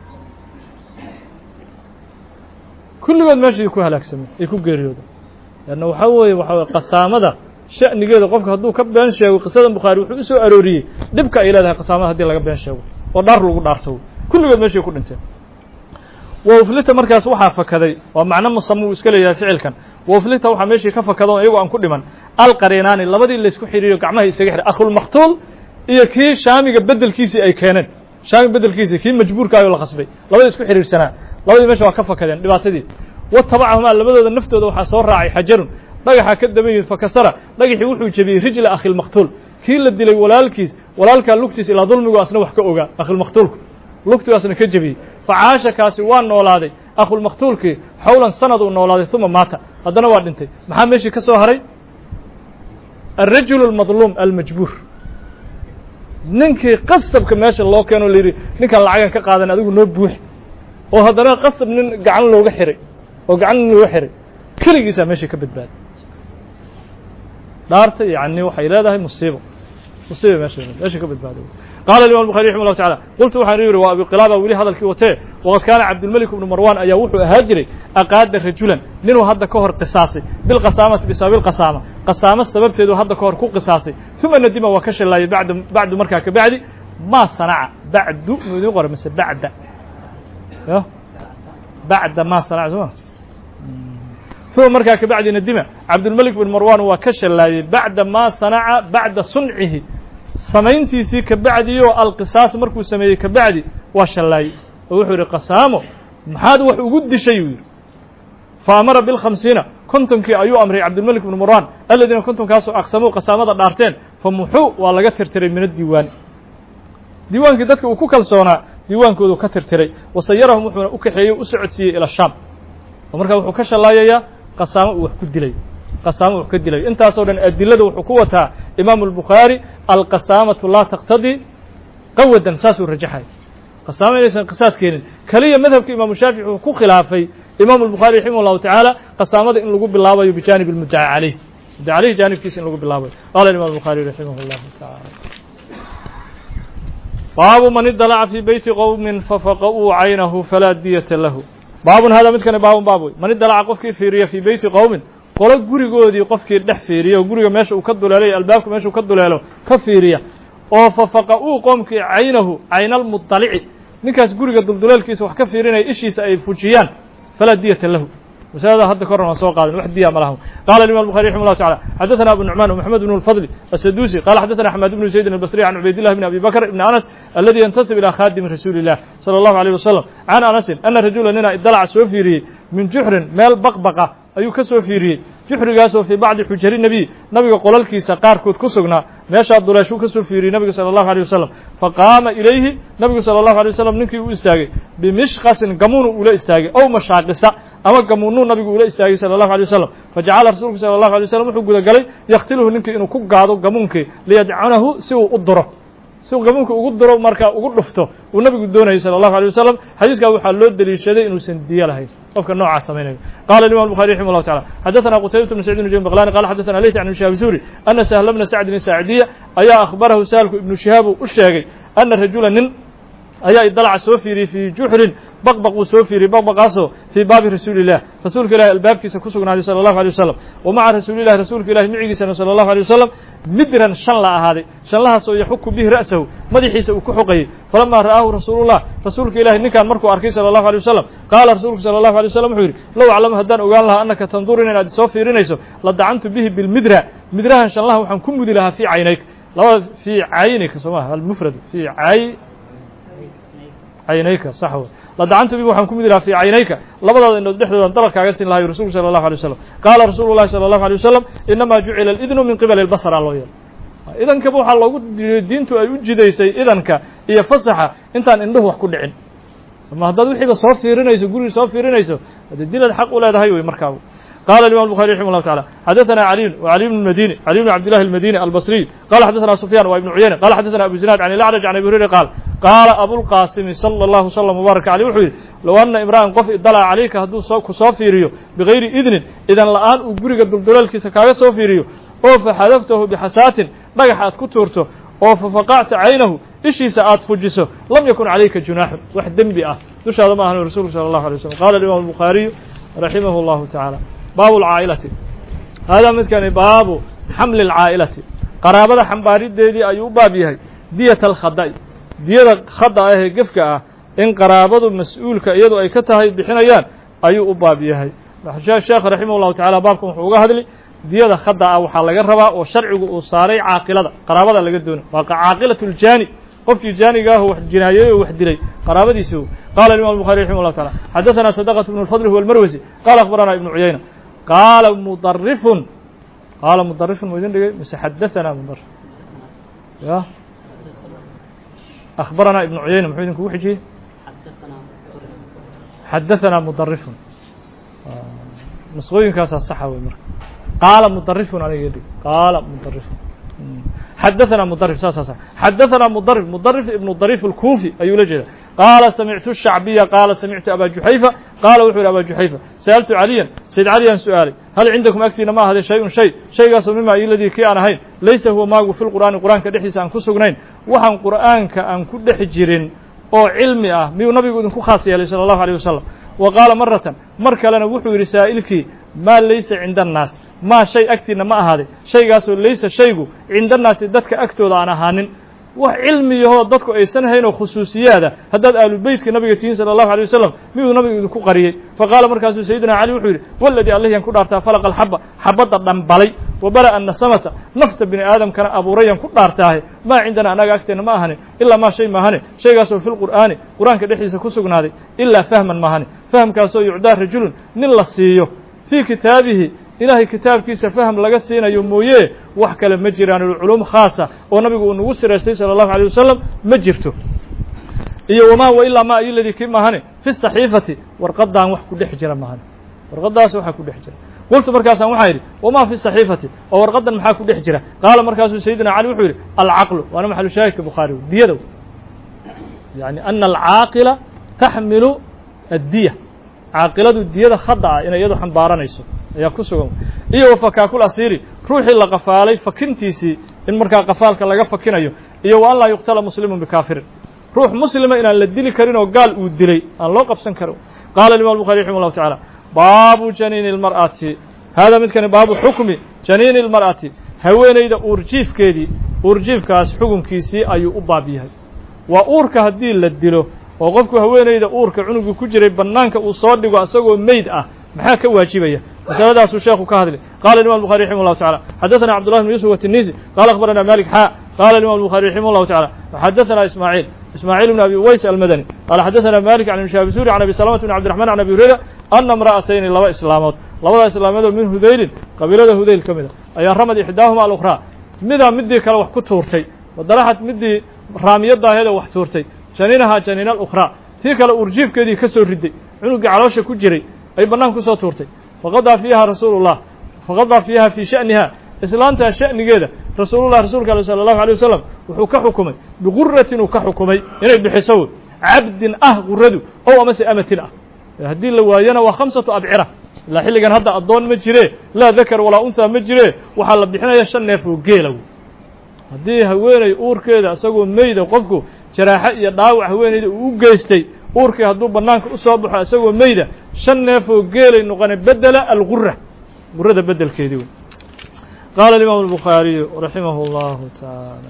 kulligood meeshii ku halaagsameen ay ku geeriyooden leanna waxaa weeye waxaa weye qasaamada sha'nigeeda qofka hadduu ka been sheego qisadan bukhaari wuxuu u soo arooriyey dhibka ay leedahay qasaamada haddii laga been sheego oo dhaar lagu dhaarto kulligood meeshay ku dhinteen wauflita markaas waxaa fakaday waa macno musamo uu iska leeyahay ficilkan wauflita waxaa meeshii ka fakado iyagoo aan ku dhiman alqarinaani labadii laysku xidhiiriyo gacmaha isaga xidhay akhulmaqtuul iyo kii shaamiga bedelkiisii ay keeneen shaami bedelkiisii kii majbuurkaayoo la khasbay labadii isku xidhiirsanaa labadii meesha waa ka fakadeen dhibaatadii watabacahumaa labadooda naftooda waxaa soo raacay xajarun dhagaxa ka daba yimid fakasara dhagaxii wuxuu jebiyey rijla akhilmaqtuul kii la dilay walaalkiis walaalkaa lugtiis ilaa dulmigu asna wax ka ogaa akhilmaqtuulku lugtigaasna ka jebiyey facaasha kaasi waa noolaaday akhulmaqtuulkii xawlan sanad uu noolaaday uma maata haddana waa dhintay maxaa meeshii ka soo haray alrajulu almadluum almajbuur ninkii qasabka meesha loo keeno la yidhi ninkaan lacagan ka qaadan adigu noo buuxi oo haddana qasab nin gacan looga xiray oo gacan nin looga xiray keligiisaa meeshii ka badbaaday dhaarta yacni waxay leedahay musiibo musiiba meesha meesha ka badbaaday qaala imam bukhari raximah llahu tacala qultu waxaan yidhi waa abiqilaaba weli hadalkii watee waqad kaana cabdulmelik ibnu marwan ayaa wuxuu ahaa jiray aqaada rajulan ninuu hadda ka hor qisaasay bilqasaamati bisababi lqasaama qasaamo sababteedu hadda ka hor ku qisaasay uma nadima waa ka shallaayay bacda bacdu markaa ka bacdi maa sanaca bacdu mu idin qora mise bacda yo bacda maa sanaca soma uma markaa ka bacdi nadima cabdulmelik ibn marwan waa ka shallaayay bacda maa sanaca bacda suncihi samayntiisii ka bacdiyo alqisaas markuu sameeyey ka bacdi waa shallaayey oo wuxuu yidhi qasaamo maxaad wax ugu dishay uu yidhi fa amara bilkhamsiina kontonkii ayuu amray cabdulmelik ibnu marwan aladiina kontonkaasoo aqsamuu qasaamada dhaarteen fa muxuu waa laga tirtiray min addiiwaani diiwaankii dadka uu ku kalsoonaa diiwaankoodu ka tirtiray wasayarahum wuxuuna u kaxeeyey u socodsiiyey ila shaam oo markaa wuxuu ka shallaayayaa qasaamo uu wax ku dilay qasaamo wax ka dilay intaasoo dhan adilada wuxuu ku wataa imaamu albukhaari alqasaamatu laa taqtadii qawadan saasuu rajaxay qasaamo inaysan qisaas keenin keliya madhabka imaamu shaafici wuxuu ku khilaafay imaamu albukhaari raximah allahu tacaala qasaamada in lagu bilaabayo bijaanib almuddaca caleyh muddaca caleyh jaanibkiisa in lagu bilaabayo qaala imam albukhaari raximah allahu tacaala baabu man idalaca fii beyti qowmin fafaqa'uu caynahu falaa diyata lahu baabun hada midkani baabun baab wey man idalaca qofkii fiiriya fii beyti qowmin qolo gurigoodii qofkii dhex fiiriya oo guriga meesha uu ka duleelo iyo albaabka meesha uu ka duleelo ka fiiriya oo fafaqa'uu qoomkii caynahu caynalmudalici ninkaas guriga dulduleelkiisa wax ka fiirinaya ishiisa ay fujiyaan falaa diyata lahu masalada hadda ka horan waan soo qaadan wax diya ma laha qaala imam الbuخarي رحimه الله taعالى xadaثna abu nuعman ومحamed بن الفضل السدوسي qala xadaثna أحمد بن زaيد البصري عن عubayd لله بن أبي بكر بن أنس الذي ينتسب إلى khاdم رasuuل الله صلى الله عليه وسلم عن أنس أنa رaجuلا nina idلca soo fiiriyey min juxrin meel baqbaqa ayuu ka soo fiiriyey juxrigaasoo fii bacdi xujari nebiy nabiga qolalkiisa qaarkood ku sugnaa meeshaa duleeshuu ka soo fiiriyey nabiga salى الlahu عalيه wasalam faqaama ilayhi nabigu salى الlahu عalيه wasalam ninkii u istaagay bimishkasin gamuunu ula istaagay ow mashaaqisa ama gamuunuu nabigu ula istaagay salى الlahu عalيه wasalam fajacala rasuulku salى الlahu عalيه wasalam wuxuu gudagalay yaktilhu ninkii inuu ku gaado gamuunkii liyadcunahu si uu u duro si uu gamuunka ugu duro markaa ugu dhufto uu nabigu doonayay salى الlahu عalيه wasalam xadiiskaa waxaa loo deliishaday inuusan diyo lahayn qofka noocaas samaynayo qala imam الbuخarي رحimه الله taعالى xadaثna qtaybaة بن سعيid بن jn bklani qala xadaثna leyt عن شhihab zuri أna سهل بna sacdin saaعidiya ayaa akhbarahu sahlku ibnu shihaab u sheegay أna rajula nin ayaa idalca soo fiiriyey fii juxrin baqbaq uu soo fiiriyey baqbaqaasoo fii baabi rasuuli الlah rasuulka ilahi albaabkiisa ku sugnaaday salى الlahu عalيه wasalam wa maca rasuuli الlahi rasuulka ilahi micigiisana salى الlahu عalيه wasalam midran shan la ahaaday shanlahaasoo yaxuku bihi ra'sahu madaxiisa uu ku xoqayey falamaa ra'aahu rasuulullah rasuulka ilahi ninkaan markuu arkay salى الlahu عalيه wasalam qaala rasuulku salى الlahu عalيه wasalam wuxuu yidhi low aclamu haddaan ogaan lahaa annaka tandurina inaad soo fiirinayso la dacantu bihi bilmidra midrahan shanlaha waxaan ku mudi lahaa fii caynayk labada fii caynika soo maha almufrad fii cay caynayka sax wey la dacantu bihi waxaan ku mudi lahaa fii caynayka labadaada indhood dhexdoodan dalaq kaaga siin lahayo rasulku salى الlahu عalيه wasalam qaala rasuulu llahi salى الlahu عalيه wasalam inamaa jucila alidnu min qibali اlbasra loo yeelo idankaba waxaa loogu diintu ay u jidaysay idanka iyo fasaxa intaan indhuhu wax ku dhicin ama haddaad wixiiba soo fiirinayso gurigi soo fiirinayso haddee dilaad xaq u leedahay wey markaa قال الإمام البخاري رحمه الله تعالى حدثنا علي وعلي بن المديني علي بن عبد الله المديني البصري قال حدثنا سفيان وابن عيينة قال حدثنا أبو زناد عن الأعرج عن أبي هريرة قال قال أبو القاسم صلى الله وسلم وبارك عليه وحيد لو أن امرأ قف اطلع عليك هدو كصافيريو بغير إذن إذا الآن أقرق الدلدلال كيسا كاغا صافيريو أو فحذفته بحسات نجحت كتورته أو ففقعت عينه إشي ساعات فجسه لم يكن عليك جناح واحد ذنبي أه دوش هذا ما هو الرسول صلى الله عليه وسلم قال الإمام البخاري رحمه الله تعالى baabu alcaa'ilati haadaa midkani baabu xamli alcaa'ilati qaraabada xambaarideedii ayuu u baab yahay diyata alkhada'i diyada khada ah ee gefka ah in qaraabadu mas-uulka iyadu ay ka tahay bixinayaan ayuu u baab yahay sheekh raximah llahu tacala baabkan wuxuu uga hadli diyada khada ah waxaa laga rabaa oo sharcigu uu saaray caaqilada qaraabada laga doonay waa caaqilatu ljaani qofkii jaaniga ah wax jinaayeey oo wax dilay qaraabadiisi qala imam الbuخarي رحimه الله taعالى xadaثna صدقة بن الفضل هو المروزي qala akhbarana ibن cuyayna qaala mudarifun qaala mudarifun mu idin dhigay mise xadaثana mudarif ya akhbarana ibnu cuyayna muxuu idin kugu xijiyey xadaثana mudarifun nusqooyinkaasaa saxa wey marka qaala mudarifun aniga dhig qaala mudarifun xadaثna mdrif saas xadaثna mdrif mdrif ibn drيf الكوفي ayuu la jeeda qaala samictu الشhacbiya qaala samictu aba juxayfa qaala wuxuu yihi aba juxayfa sa'altu caliyan sayd caliyaan su-aalay hal cindakum agtiina ma ahday shay un shay shaygaasoo mima iladii kii aan ahayn laysa huwa maagu fi lqur'aani qur'aanka dhexdiisa aan ku sugnayn waxaan qur'aanka aan ku dhex jirin oo cilmi ah miyuu nabigu idinku khaas yeelay salى الlahu عalيه wasalam wa qaala maratan mar kalena wuxuu yidhi saa'ilkii maa laysa cinda الnaas maa shay agtiina ma ahaaday shaygaasoo laysa shaygu cindannaasi dadka agtooda aan ahaanin wax cilmiyahoo dadku aysan hayn oo khusuusiyaada haddaad aalubeytka nabiga tihiin salى الlahu عalيه wasalam miyuu nabigu idinku qariyey faqaala markaasuu sayidina cali wuxuu yidhi waladii allahyaan ku dhaartaa falaqa alxaba xabadda dhambalay wa bara'a nasamata nafta bini aadamkana abuurayaan ku dhaartaahe maa cindana annaga agteenna ma ahanin ilaa maa shay maahane shaygaasoo fi lqur'aani qur'aanka dhexdiisa ku sugnaaday ilaa fahman maahane fahamkaasoo yucdaa rajulun nin la siiyo fii kitaabihi ilaahay kitaabkiisa faham laga siinayo mooye wax kale ma jiraan culuum khaasa oo nabigu uu nagu siraystay sala allahu alayh wasalam ma jirto iyo wamaa wa ilaa ma ayoladii kii maahane fi saxiifati warqaddaan wax ku dhex jira maahane warqaddaas waxaa ku dhex jira qultu markaasaan waxaa yidhi wamaa fi saxiifati oo warqaddan maxaa ku dhex jira qaala markaasuu sayidina cali wuxuu yidhi alcaqlu waana maxalu shaahidka bukhaari diyada yani ana alcaaqila taxmilu addiya caaqiladu diyada khadda ah inay iyadu xambaaranayso ayaa ku sugan iyo wafakaakul asiiri ruuxii la qafaalay fakintiisii in markaa qafaalka laga fakinayo iyo wa an laa yuqtala muslimun bikaafirin ruux muslima inaan la dili karin oo gaal uu dilay aan loo qabsan karin qaala imam bukhari raximah llahu tacaala baabu janiini اlmar'ati haadaa midkani baabu xukmi janiini اlmar'ati haweenayda uurjiifkeedii uurjiifkaas xukunkiisii ayuu u baab yahay waa uurka haddii la dilo oo qofku haweenayda uurka cunugii ku jiray bannaanka uu soo dhigo asagoo meyd ah maxaa ka waajibaya masaladaasuu sheekhu ka hadlay qala imam bukhari raximah llahu tacala xadaثana cabdullah bn yusuf watinisi qala akhbarana malik xa qala imam bukhari raximah llahu tacala xadaثana ismaaciil ismaaciil bn abi uways almadani qala xadaثana malik can ibn shihab zuhri can abi salamata bn cabdiraxman can abi hurayra ana imra'atayni laba islaamood labada islaamood oo min hudaylin qabiilada hudayl ka mida ayaa ramad ixdaahuma alukhraa midaa midii kale wax ku tuurtay wadalaxad midii raamiyadaaheeda wax tuurtay janiinahaa janiina alukhraa tii kale uurjiifkeedii ka soo riday cunugii caloosha ku jiray ay bannaanka kusoo tuurtay faqadaa fiiha rasuulu llah faqadaa fiiha fii sha'niha islaantaa sha'nigeeda rasuulullah rasuulka ale sala allahu alay wasalam wuxuu ka xukumay biquratin uu ka xukumay inay bixiso cabdin ah quradu ow amase amatin ah haddii la waayana waa khamsatu abcira ilaa xilligan hadda addoon ma jire laa dakar walaa unhaa ma jire waxaa la bixinaya shan neef oo geela haddii haweeney uurkeeda isagoo meyda qofku jaraaxo iyo dhaawac haweeneyda uu u geystay uurkii hadduu bannaanka u soo baxo isagoo meyda shan neef oo geelay noqone bedela algura gurada bedelkeedii wey qaala imam الbukhaariyu raximah اllahu taعaalى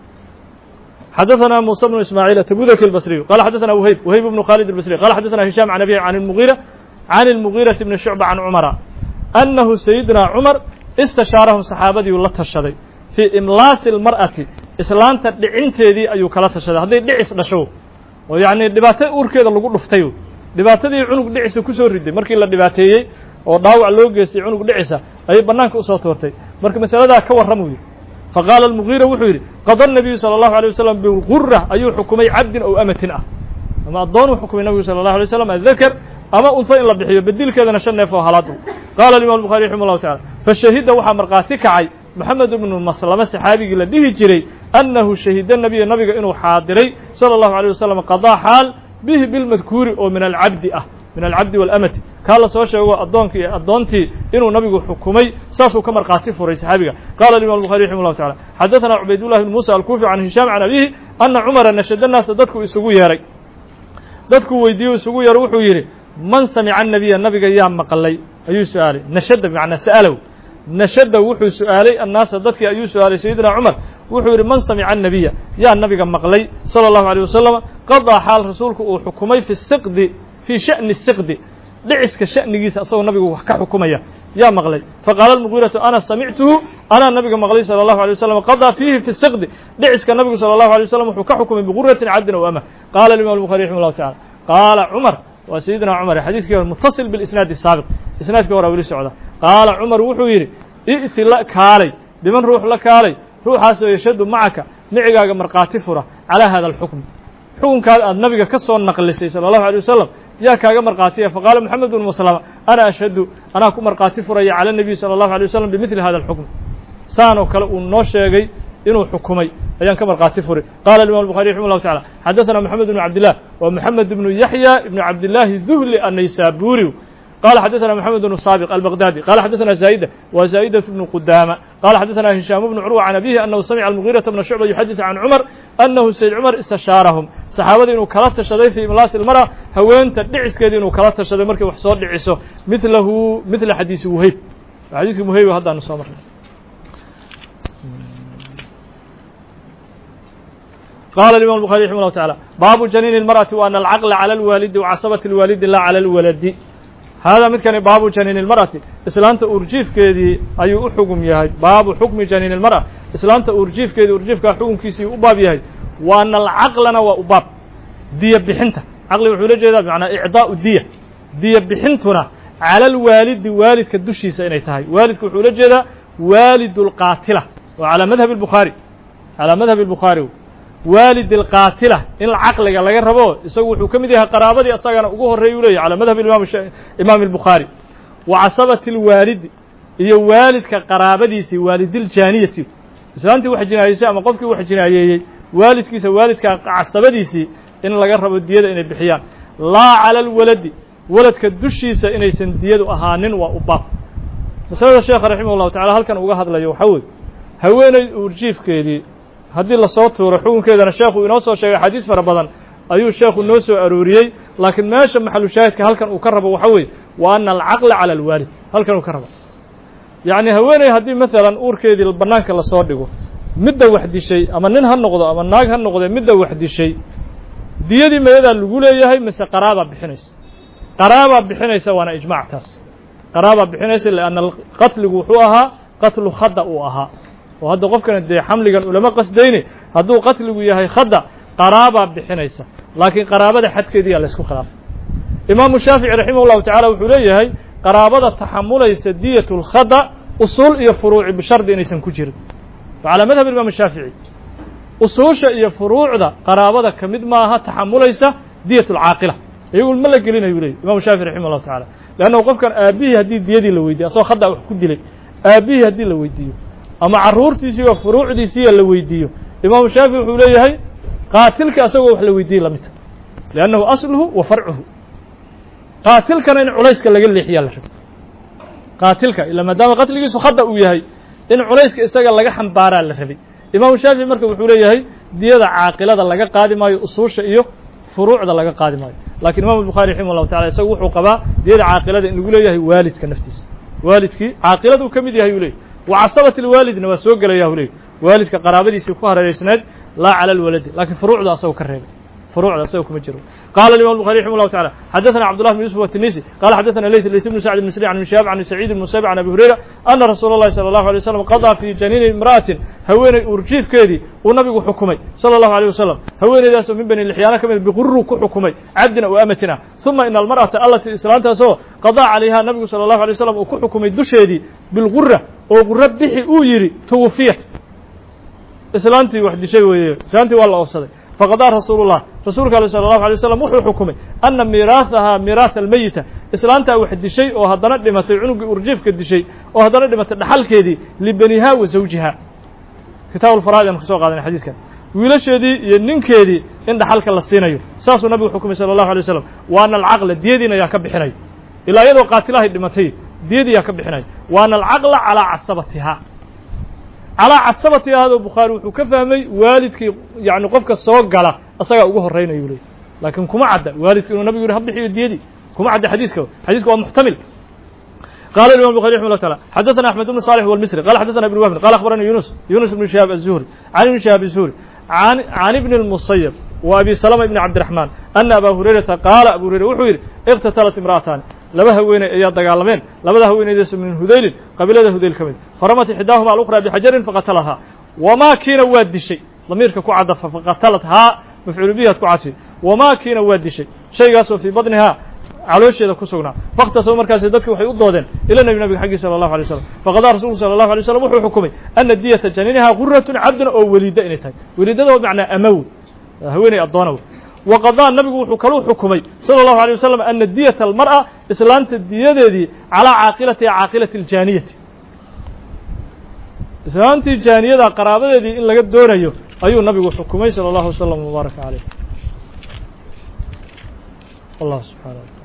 xadaثana muسى bnu ismaaعiil atabudaki الbصriyu qala xadaثana whayb whayb bnu khaalid الbصri qala xadaثana hisham can abihi can الmuغira can الmuغiraةi bni shucba can cumara annahu sayidina cumar istashaarahum saxaabadiiu la tashaday fii imlaasi اlmar'ati islaanta dhicinteedii ayuu kala tashaday hadday dhicis dhasho oo yacni dhibaato uurkeeda lagu dhuftay dhibaatadii cunug dhicisa kusoo riday markii la dhibaateeyey oo dhaawac loo geystay cunug dhicisa ayay bannaanka usoo toortay marka masaladaa ka warramuu yidhi faqaala almugiira wuxuu yidhi qada nabiyu sala allahu alay wasalam bigura ayuu xukumay cabdin ow amatin ah ama addoon uu xukumay nabigu sala allahu alay wasalam adakar ama unfa in la bixiyo bedilkeedana shan neef oo halaad qaala imam bukhari raximah llahu tacala fashahida waxaa markhaati kacay moxamed ibnu maslama saxaabigii la dhihi jiray annahu shahida nabiya nabiga inuu xaadiray sala allahu alayh wasalam qadaa xaal bihi bilmadkuuri oo min alcabdi ah min alcabdi waalamati kaa la soo sheego addoonka iyo addoontii inuu nabigu xukumay saasuu ka markhaati furay saxaabiga qala imam bukhari raximah llahu tacala xadaثana cubaydullahi bn muusa alkufi can hishaam can abihi ana cumara nashada naasa dadku isugu yeeray dadkuu weydiiye isugu yeero wuxuu yidhi man samica nabiya nabiga yaa maqlay ayuu su-aalay nashada bimacnaa sa'alow nashada wuxuu su-aalay annaasa dadkii ayuu su-aalay sayidina cumar wuxuu yidhi man samica nabiya yaa nabiga maqlay sala allahu alيyh wasalam qadaa xaal rasuulku uu xukumay fi siqdi fii sha'ni siqdi dhiciska sha'nigiisa asagoo nabigu wax ka xukumaya yaa maqlay faqaala almugiiratu ana samictuhu anaa nabiga maqlay sala allahu alay wasalam qadaa fiihi fi siqdi dhiciska nabigu sala allahu alay wasalam wuxuu ka xukumay biguratin cabdin ow ama qaala imam الbukhari raximah llahu tacala qaala cumar waa sayidina cumar xadiiskii hore mutaصil bilisnaadi saabiq isnaadkii hore weli socda qaala cumar wuxuu yidhi i'ti la kaalay biman ruux la kaalay ruuxaasoo yashhadu macaka micigaaga markhaati fura calaa hada alxukm xukunkaada aad nabiga ka soo naqlisay sala allahu alay wasalam yaa kaaga markhaatiya faqaala moxamed bnu maslama ana ashhadu anaa ku markhaati furaya cala nabiy sala allahu alay wasalam bimidli hada alxukm saan oo kale uu noo sheegay inuu xukumay ayaan ka markhaati furay qala imam الbukhari raximah llahu tacala xadaثana moxamed bnu cabdillah wa moxamed bnu yaxya ibnu cabdillaahi duhli annaysaburi qala xadaثana moxamed bnu saabiq albaqdadi qala xadaثana zaa'ida wa zaa'idaة bnu qudaama qala xadaثana hishaam bnu curwa can abihi annahu samica almugiiraةa bna shucba yuxadiثu can cumar annahu sayd cumar istashaarahum saxaabadii inuu kala tashaday fii imlaasi ilmara haweenta dhiciskeedii inuu kala tashaday markay wax soo dhiciso milahu mila xadiisi whayb xadiiskii muhayb haddaanu soo marnay qala imam الbukhari raximah llahu tacala baabu janiini اlmarأati wa ana alcaqla calى اlwaalidi wacasabati اlwaalidi la calى اlwaladi haadaa midkani baabu janiini اlmarأati islaanta uurjiifkeedii ayuu u xugum yahay baabu xukmi janiini اlmarأa islaanta uurjiifkeedii uurjiifkaa xukunkiisii u baab yahay wa ana alcaqlana waa u baab diya bixinta caqli wuxuu la jeedaa bimacnaa icdaau diya diya bixintuna على الوالد والد كدشي سيني تهي والد كحولة جدا والد القاتلة وعلى مذهب البخاري على مذهب البخاري والد القاتلة إن العقل قال لك ربو يسوي حكم ديها قرابة دي أصلا أقوه الرجولي على مذهب الإمام الش... إمام البخاري وعصبة الوالد هي والد كقرابة دي سي والد الجانية سي إسلامتي واحد جناية أما قفك واحد جناية والد كيس والد كعصبة دي سي إن لك ربو الديادة إن بحيان لا على الولد ولد كدشي سا إن يسن ديادة أهانين وأباق مسألة الشيخ رحمه الله تعالى هل كان أقاهد لا يوحول هوين أرجيف كيدي haddii la soo tuuro xukunkeedana sheekhu inoo soo sheegay xadiis fara badan ayuu sheekhu noo soo arooriyey laakiin meesha maxalu shaahidka halkan uu ka rabo waxa weeye waa ana alcaqla cala alwaalid halkan uu ka rabo yacni haweeney haddii maalan uurkeedii bannaanka lasoo dhigo midda wax dishay ama nin ha noqdo ama naag ha noqdee midda wax dishay diyadii mayadaa lagu leeyahay mise qaraabaa bixinaysa qaraabaa bixinaysa waana ijmaac taas qaraabaa bixinaysa lianna qatligu wuxuu ahaa qatlu khada uu ahaa oo hadda qofkana dee xamligan ulama qasdayni hadduu qatligu yahay khada qaraabaa bixinaysa laakiin qaraabada xadkeediyaa la isku khilaafay imaamu shaafici raximah ullahu tacala wuxuu leeyahay qaraabada taxamulaysa diyat lkhada usuul iyo furuuci bishardi inaysan ku jirin calaa madhab imaam shaafici usuusha iyo furuucda qaraabada ka mid maaha taxamulaysa diyat lcaaqila iyagu ma la gelinayu leeyay imaamu shaafici raximah ullahu tacala leannahu qofkan aabihii haddii diyadii la weydiiyo asagoo khada wax ku dilay aabihii haddii la weydiiyo ama caruurtiisii oo furuucdiisiiya la weydiiyo imaamu shaafici wuxuu leeyahay qaatilka asagoo wax la weydiiyey lamidta liannahu asluhu wa farcuhu qaatilkana in culayska laga leexiyaa la rabo qaatilka ila maadaama qatligiisu khada uu yahay in culayska isaga laga xambaaraa la rabay imaamu shaafici marka wuxuu leeyahay diyada caaqilada laga qaadi maayo usuusha iyo furuucda laga qaadi maayo laakiin imaamu الbukhari raximah الlahu tacala isagu wuxuu qabaa diyada caaqilada in lagu leeyahay waalidka naftiisa waalidkii caaqilada uu ka mid yahay uu leeyahay وعصبة الوالد نواسوق له يهولي والد كقرابة سيكوها رئيسند لا على الولد لكن فروع ذا أصوك الرئيب فروع ذا أصوك مجرور قال الإمام البخاري رحمه الله تعالى حدثنا عبد الله بن يوسف والتنيسي قال حدثنا ليث الليث بن سعد بن مسري عن شهاب عن سعيد بن مسيب عن أبي هريرة أن رسول الله صلى الله عليه وسلم قضى في جنين امرأة هوين أرجيف كيدي ونبي حكمي صلى الله عليه وسلم هوين ذا من بني الحيانة كمن بغر كحكمي عبدنا وأمتنا ثم إن المرأة التي إسلامتها سوى قضى عليها النبي صلى الله عليه وسلم وكحكمي دشيدي بالغرة وغرة بحي أويري توفيت إسلامتي واحد شيء ويه إسلامتي والله أفسده فقضى رسول الله رسولك صلى الله عليه وسلم وحي حكمي أن ميراثها ميراث الميتة إسلامتها واحد شيء وهذا لما تعنق أرجيف كد شيء وهذا لما تدحل كذي لبنيها وزوجها كتاب الفرائض المخصوص هذا الحديث كان ويلاش دي ينين كذي إن دحلك الله سينايو ساس النبي حكمي صلى الله عليه وسلم وأن العقل ديدنا يا كب حناي إلى يد قاتلها دمتي ديدي يا كب حناي وأن العقل على عصبتها على عصبتي هذا البخاري وكفهمي والدك يعني قفك السوق قال أصلا أقوه الرين يقولي لكن كم عدى والدك إنه النبي يقول هبحي الديدي كم عدى حديثك حديثك هو محتمل قال الإمام البخاري رحمه الله تعالى حدثنا أحمد بن صالح والمصري قال حدثنا ابن وهب قال أخبرنا يونس يونس بن شهاب الزهري عن ابن شهاب الزهري عن عن ابن المصيب وأبي سلمة بن عبد الرحمن أن أبا هريرة قال أبو هريرة وحوير اقتتلت امرأتان لبا هوين يا دغالمين لبدا هوين يدس من هذيل قبيله هذيل كمد فرمت احداهما الاخرى بحجر فقتلها وما كان واد شيء ضميرك كو عدف فقتلتها مفعول بها كو عسي وما كان واد شيء شيء قاسو في بطنها علوشيده كسغنا فاختصوا markaas dadku waxay u doodeen ila nabi nabi xaqi sallallahu alayhi wasallam faqada rasuul sallallahu alayhi wasallam wuxuu xukumay an diyata janinaha qurratun abdan aw walida inay tahay walidada macna amaw haweenay adoona وقضى النبي وحكلوا حكمي صلى الله عليه وسلم أن دية المرأة إسلامت الدية دي على عاقلة عاقلة الجانية إسلامت الجانية دا قرابة دي إلا قد دور أيو أيو النبي وحكمي صلى الله عليه وسلم وبارك عليه الله سبحانه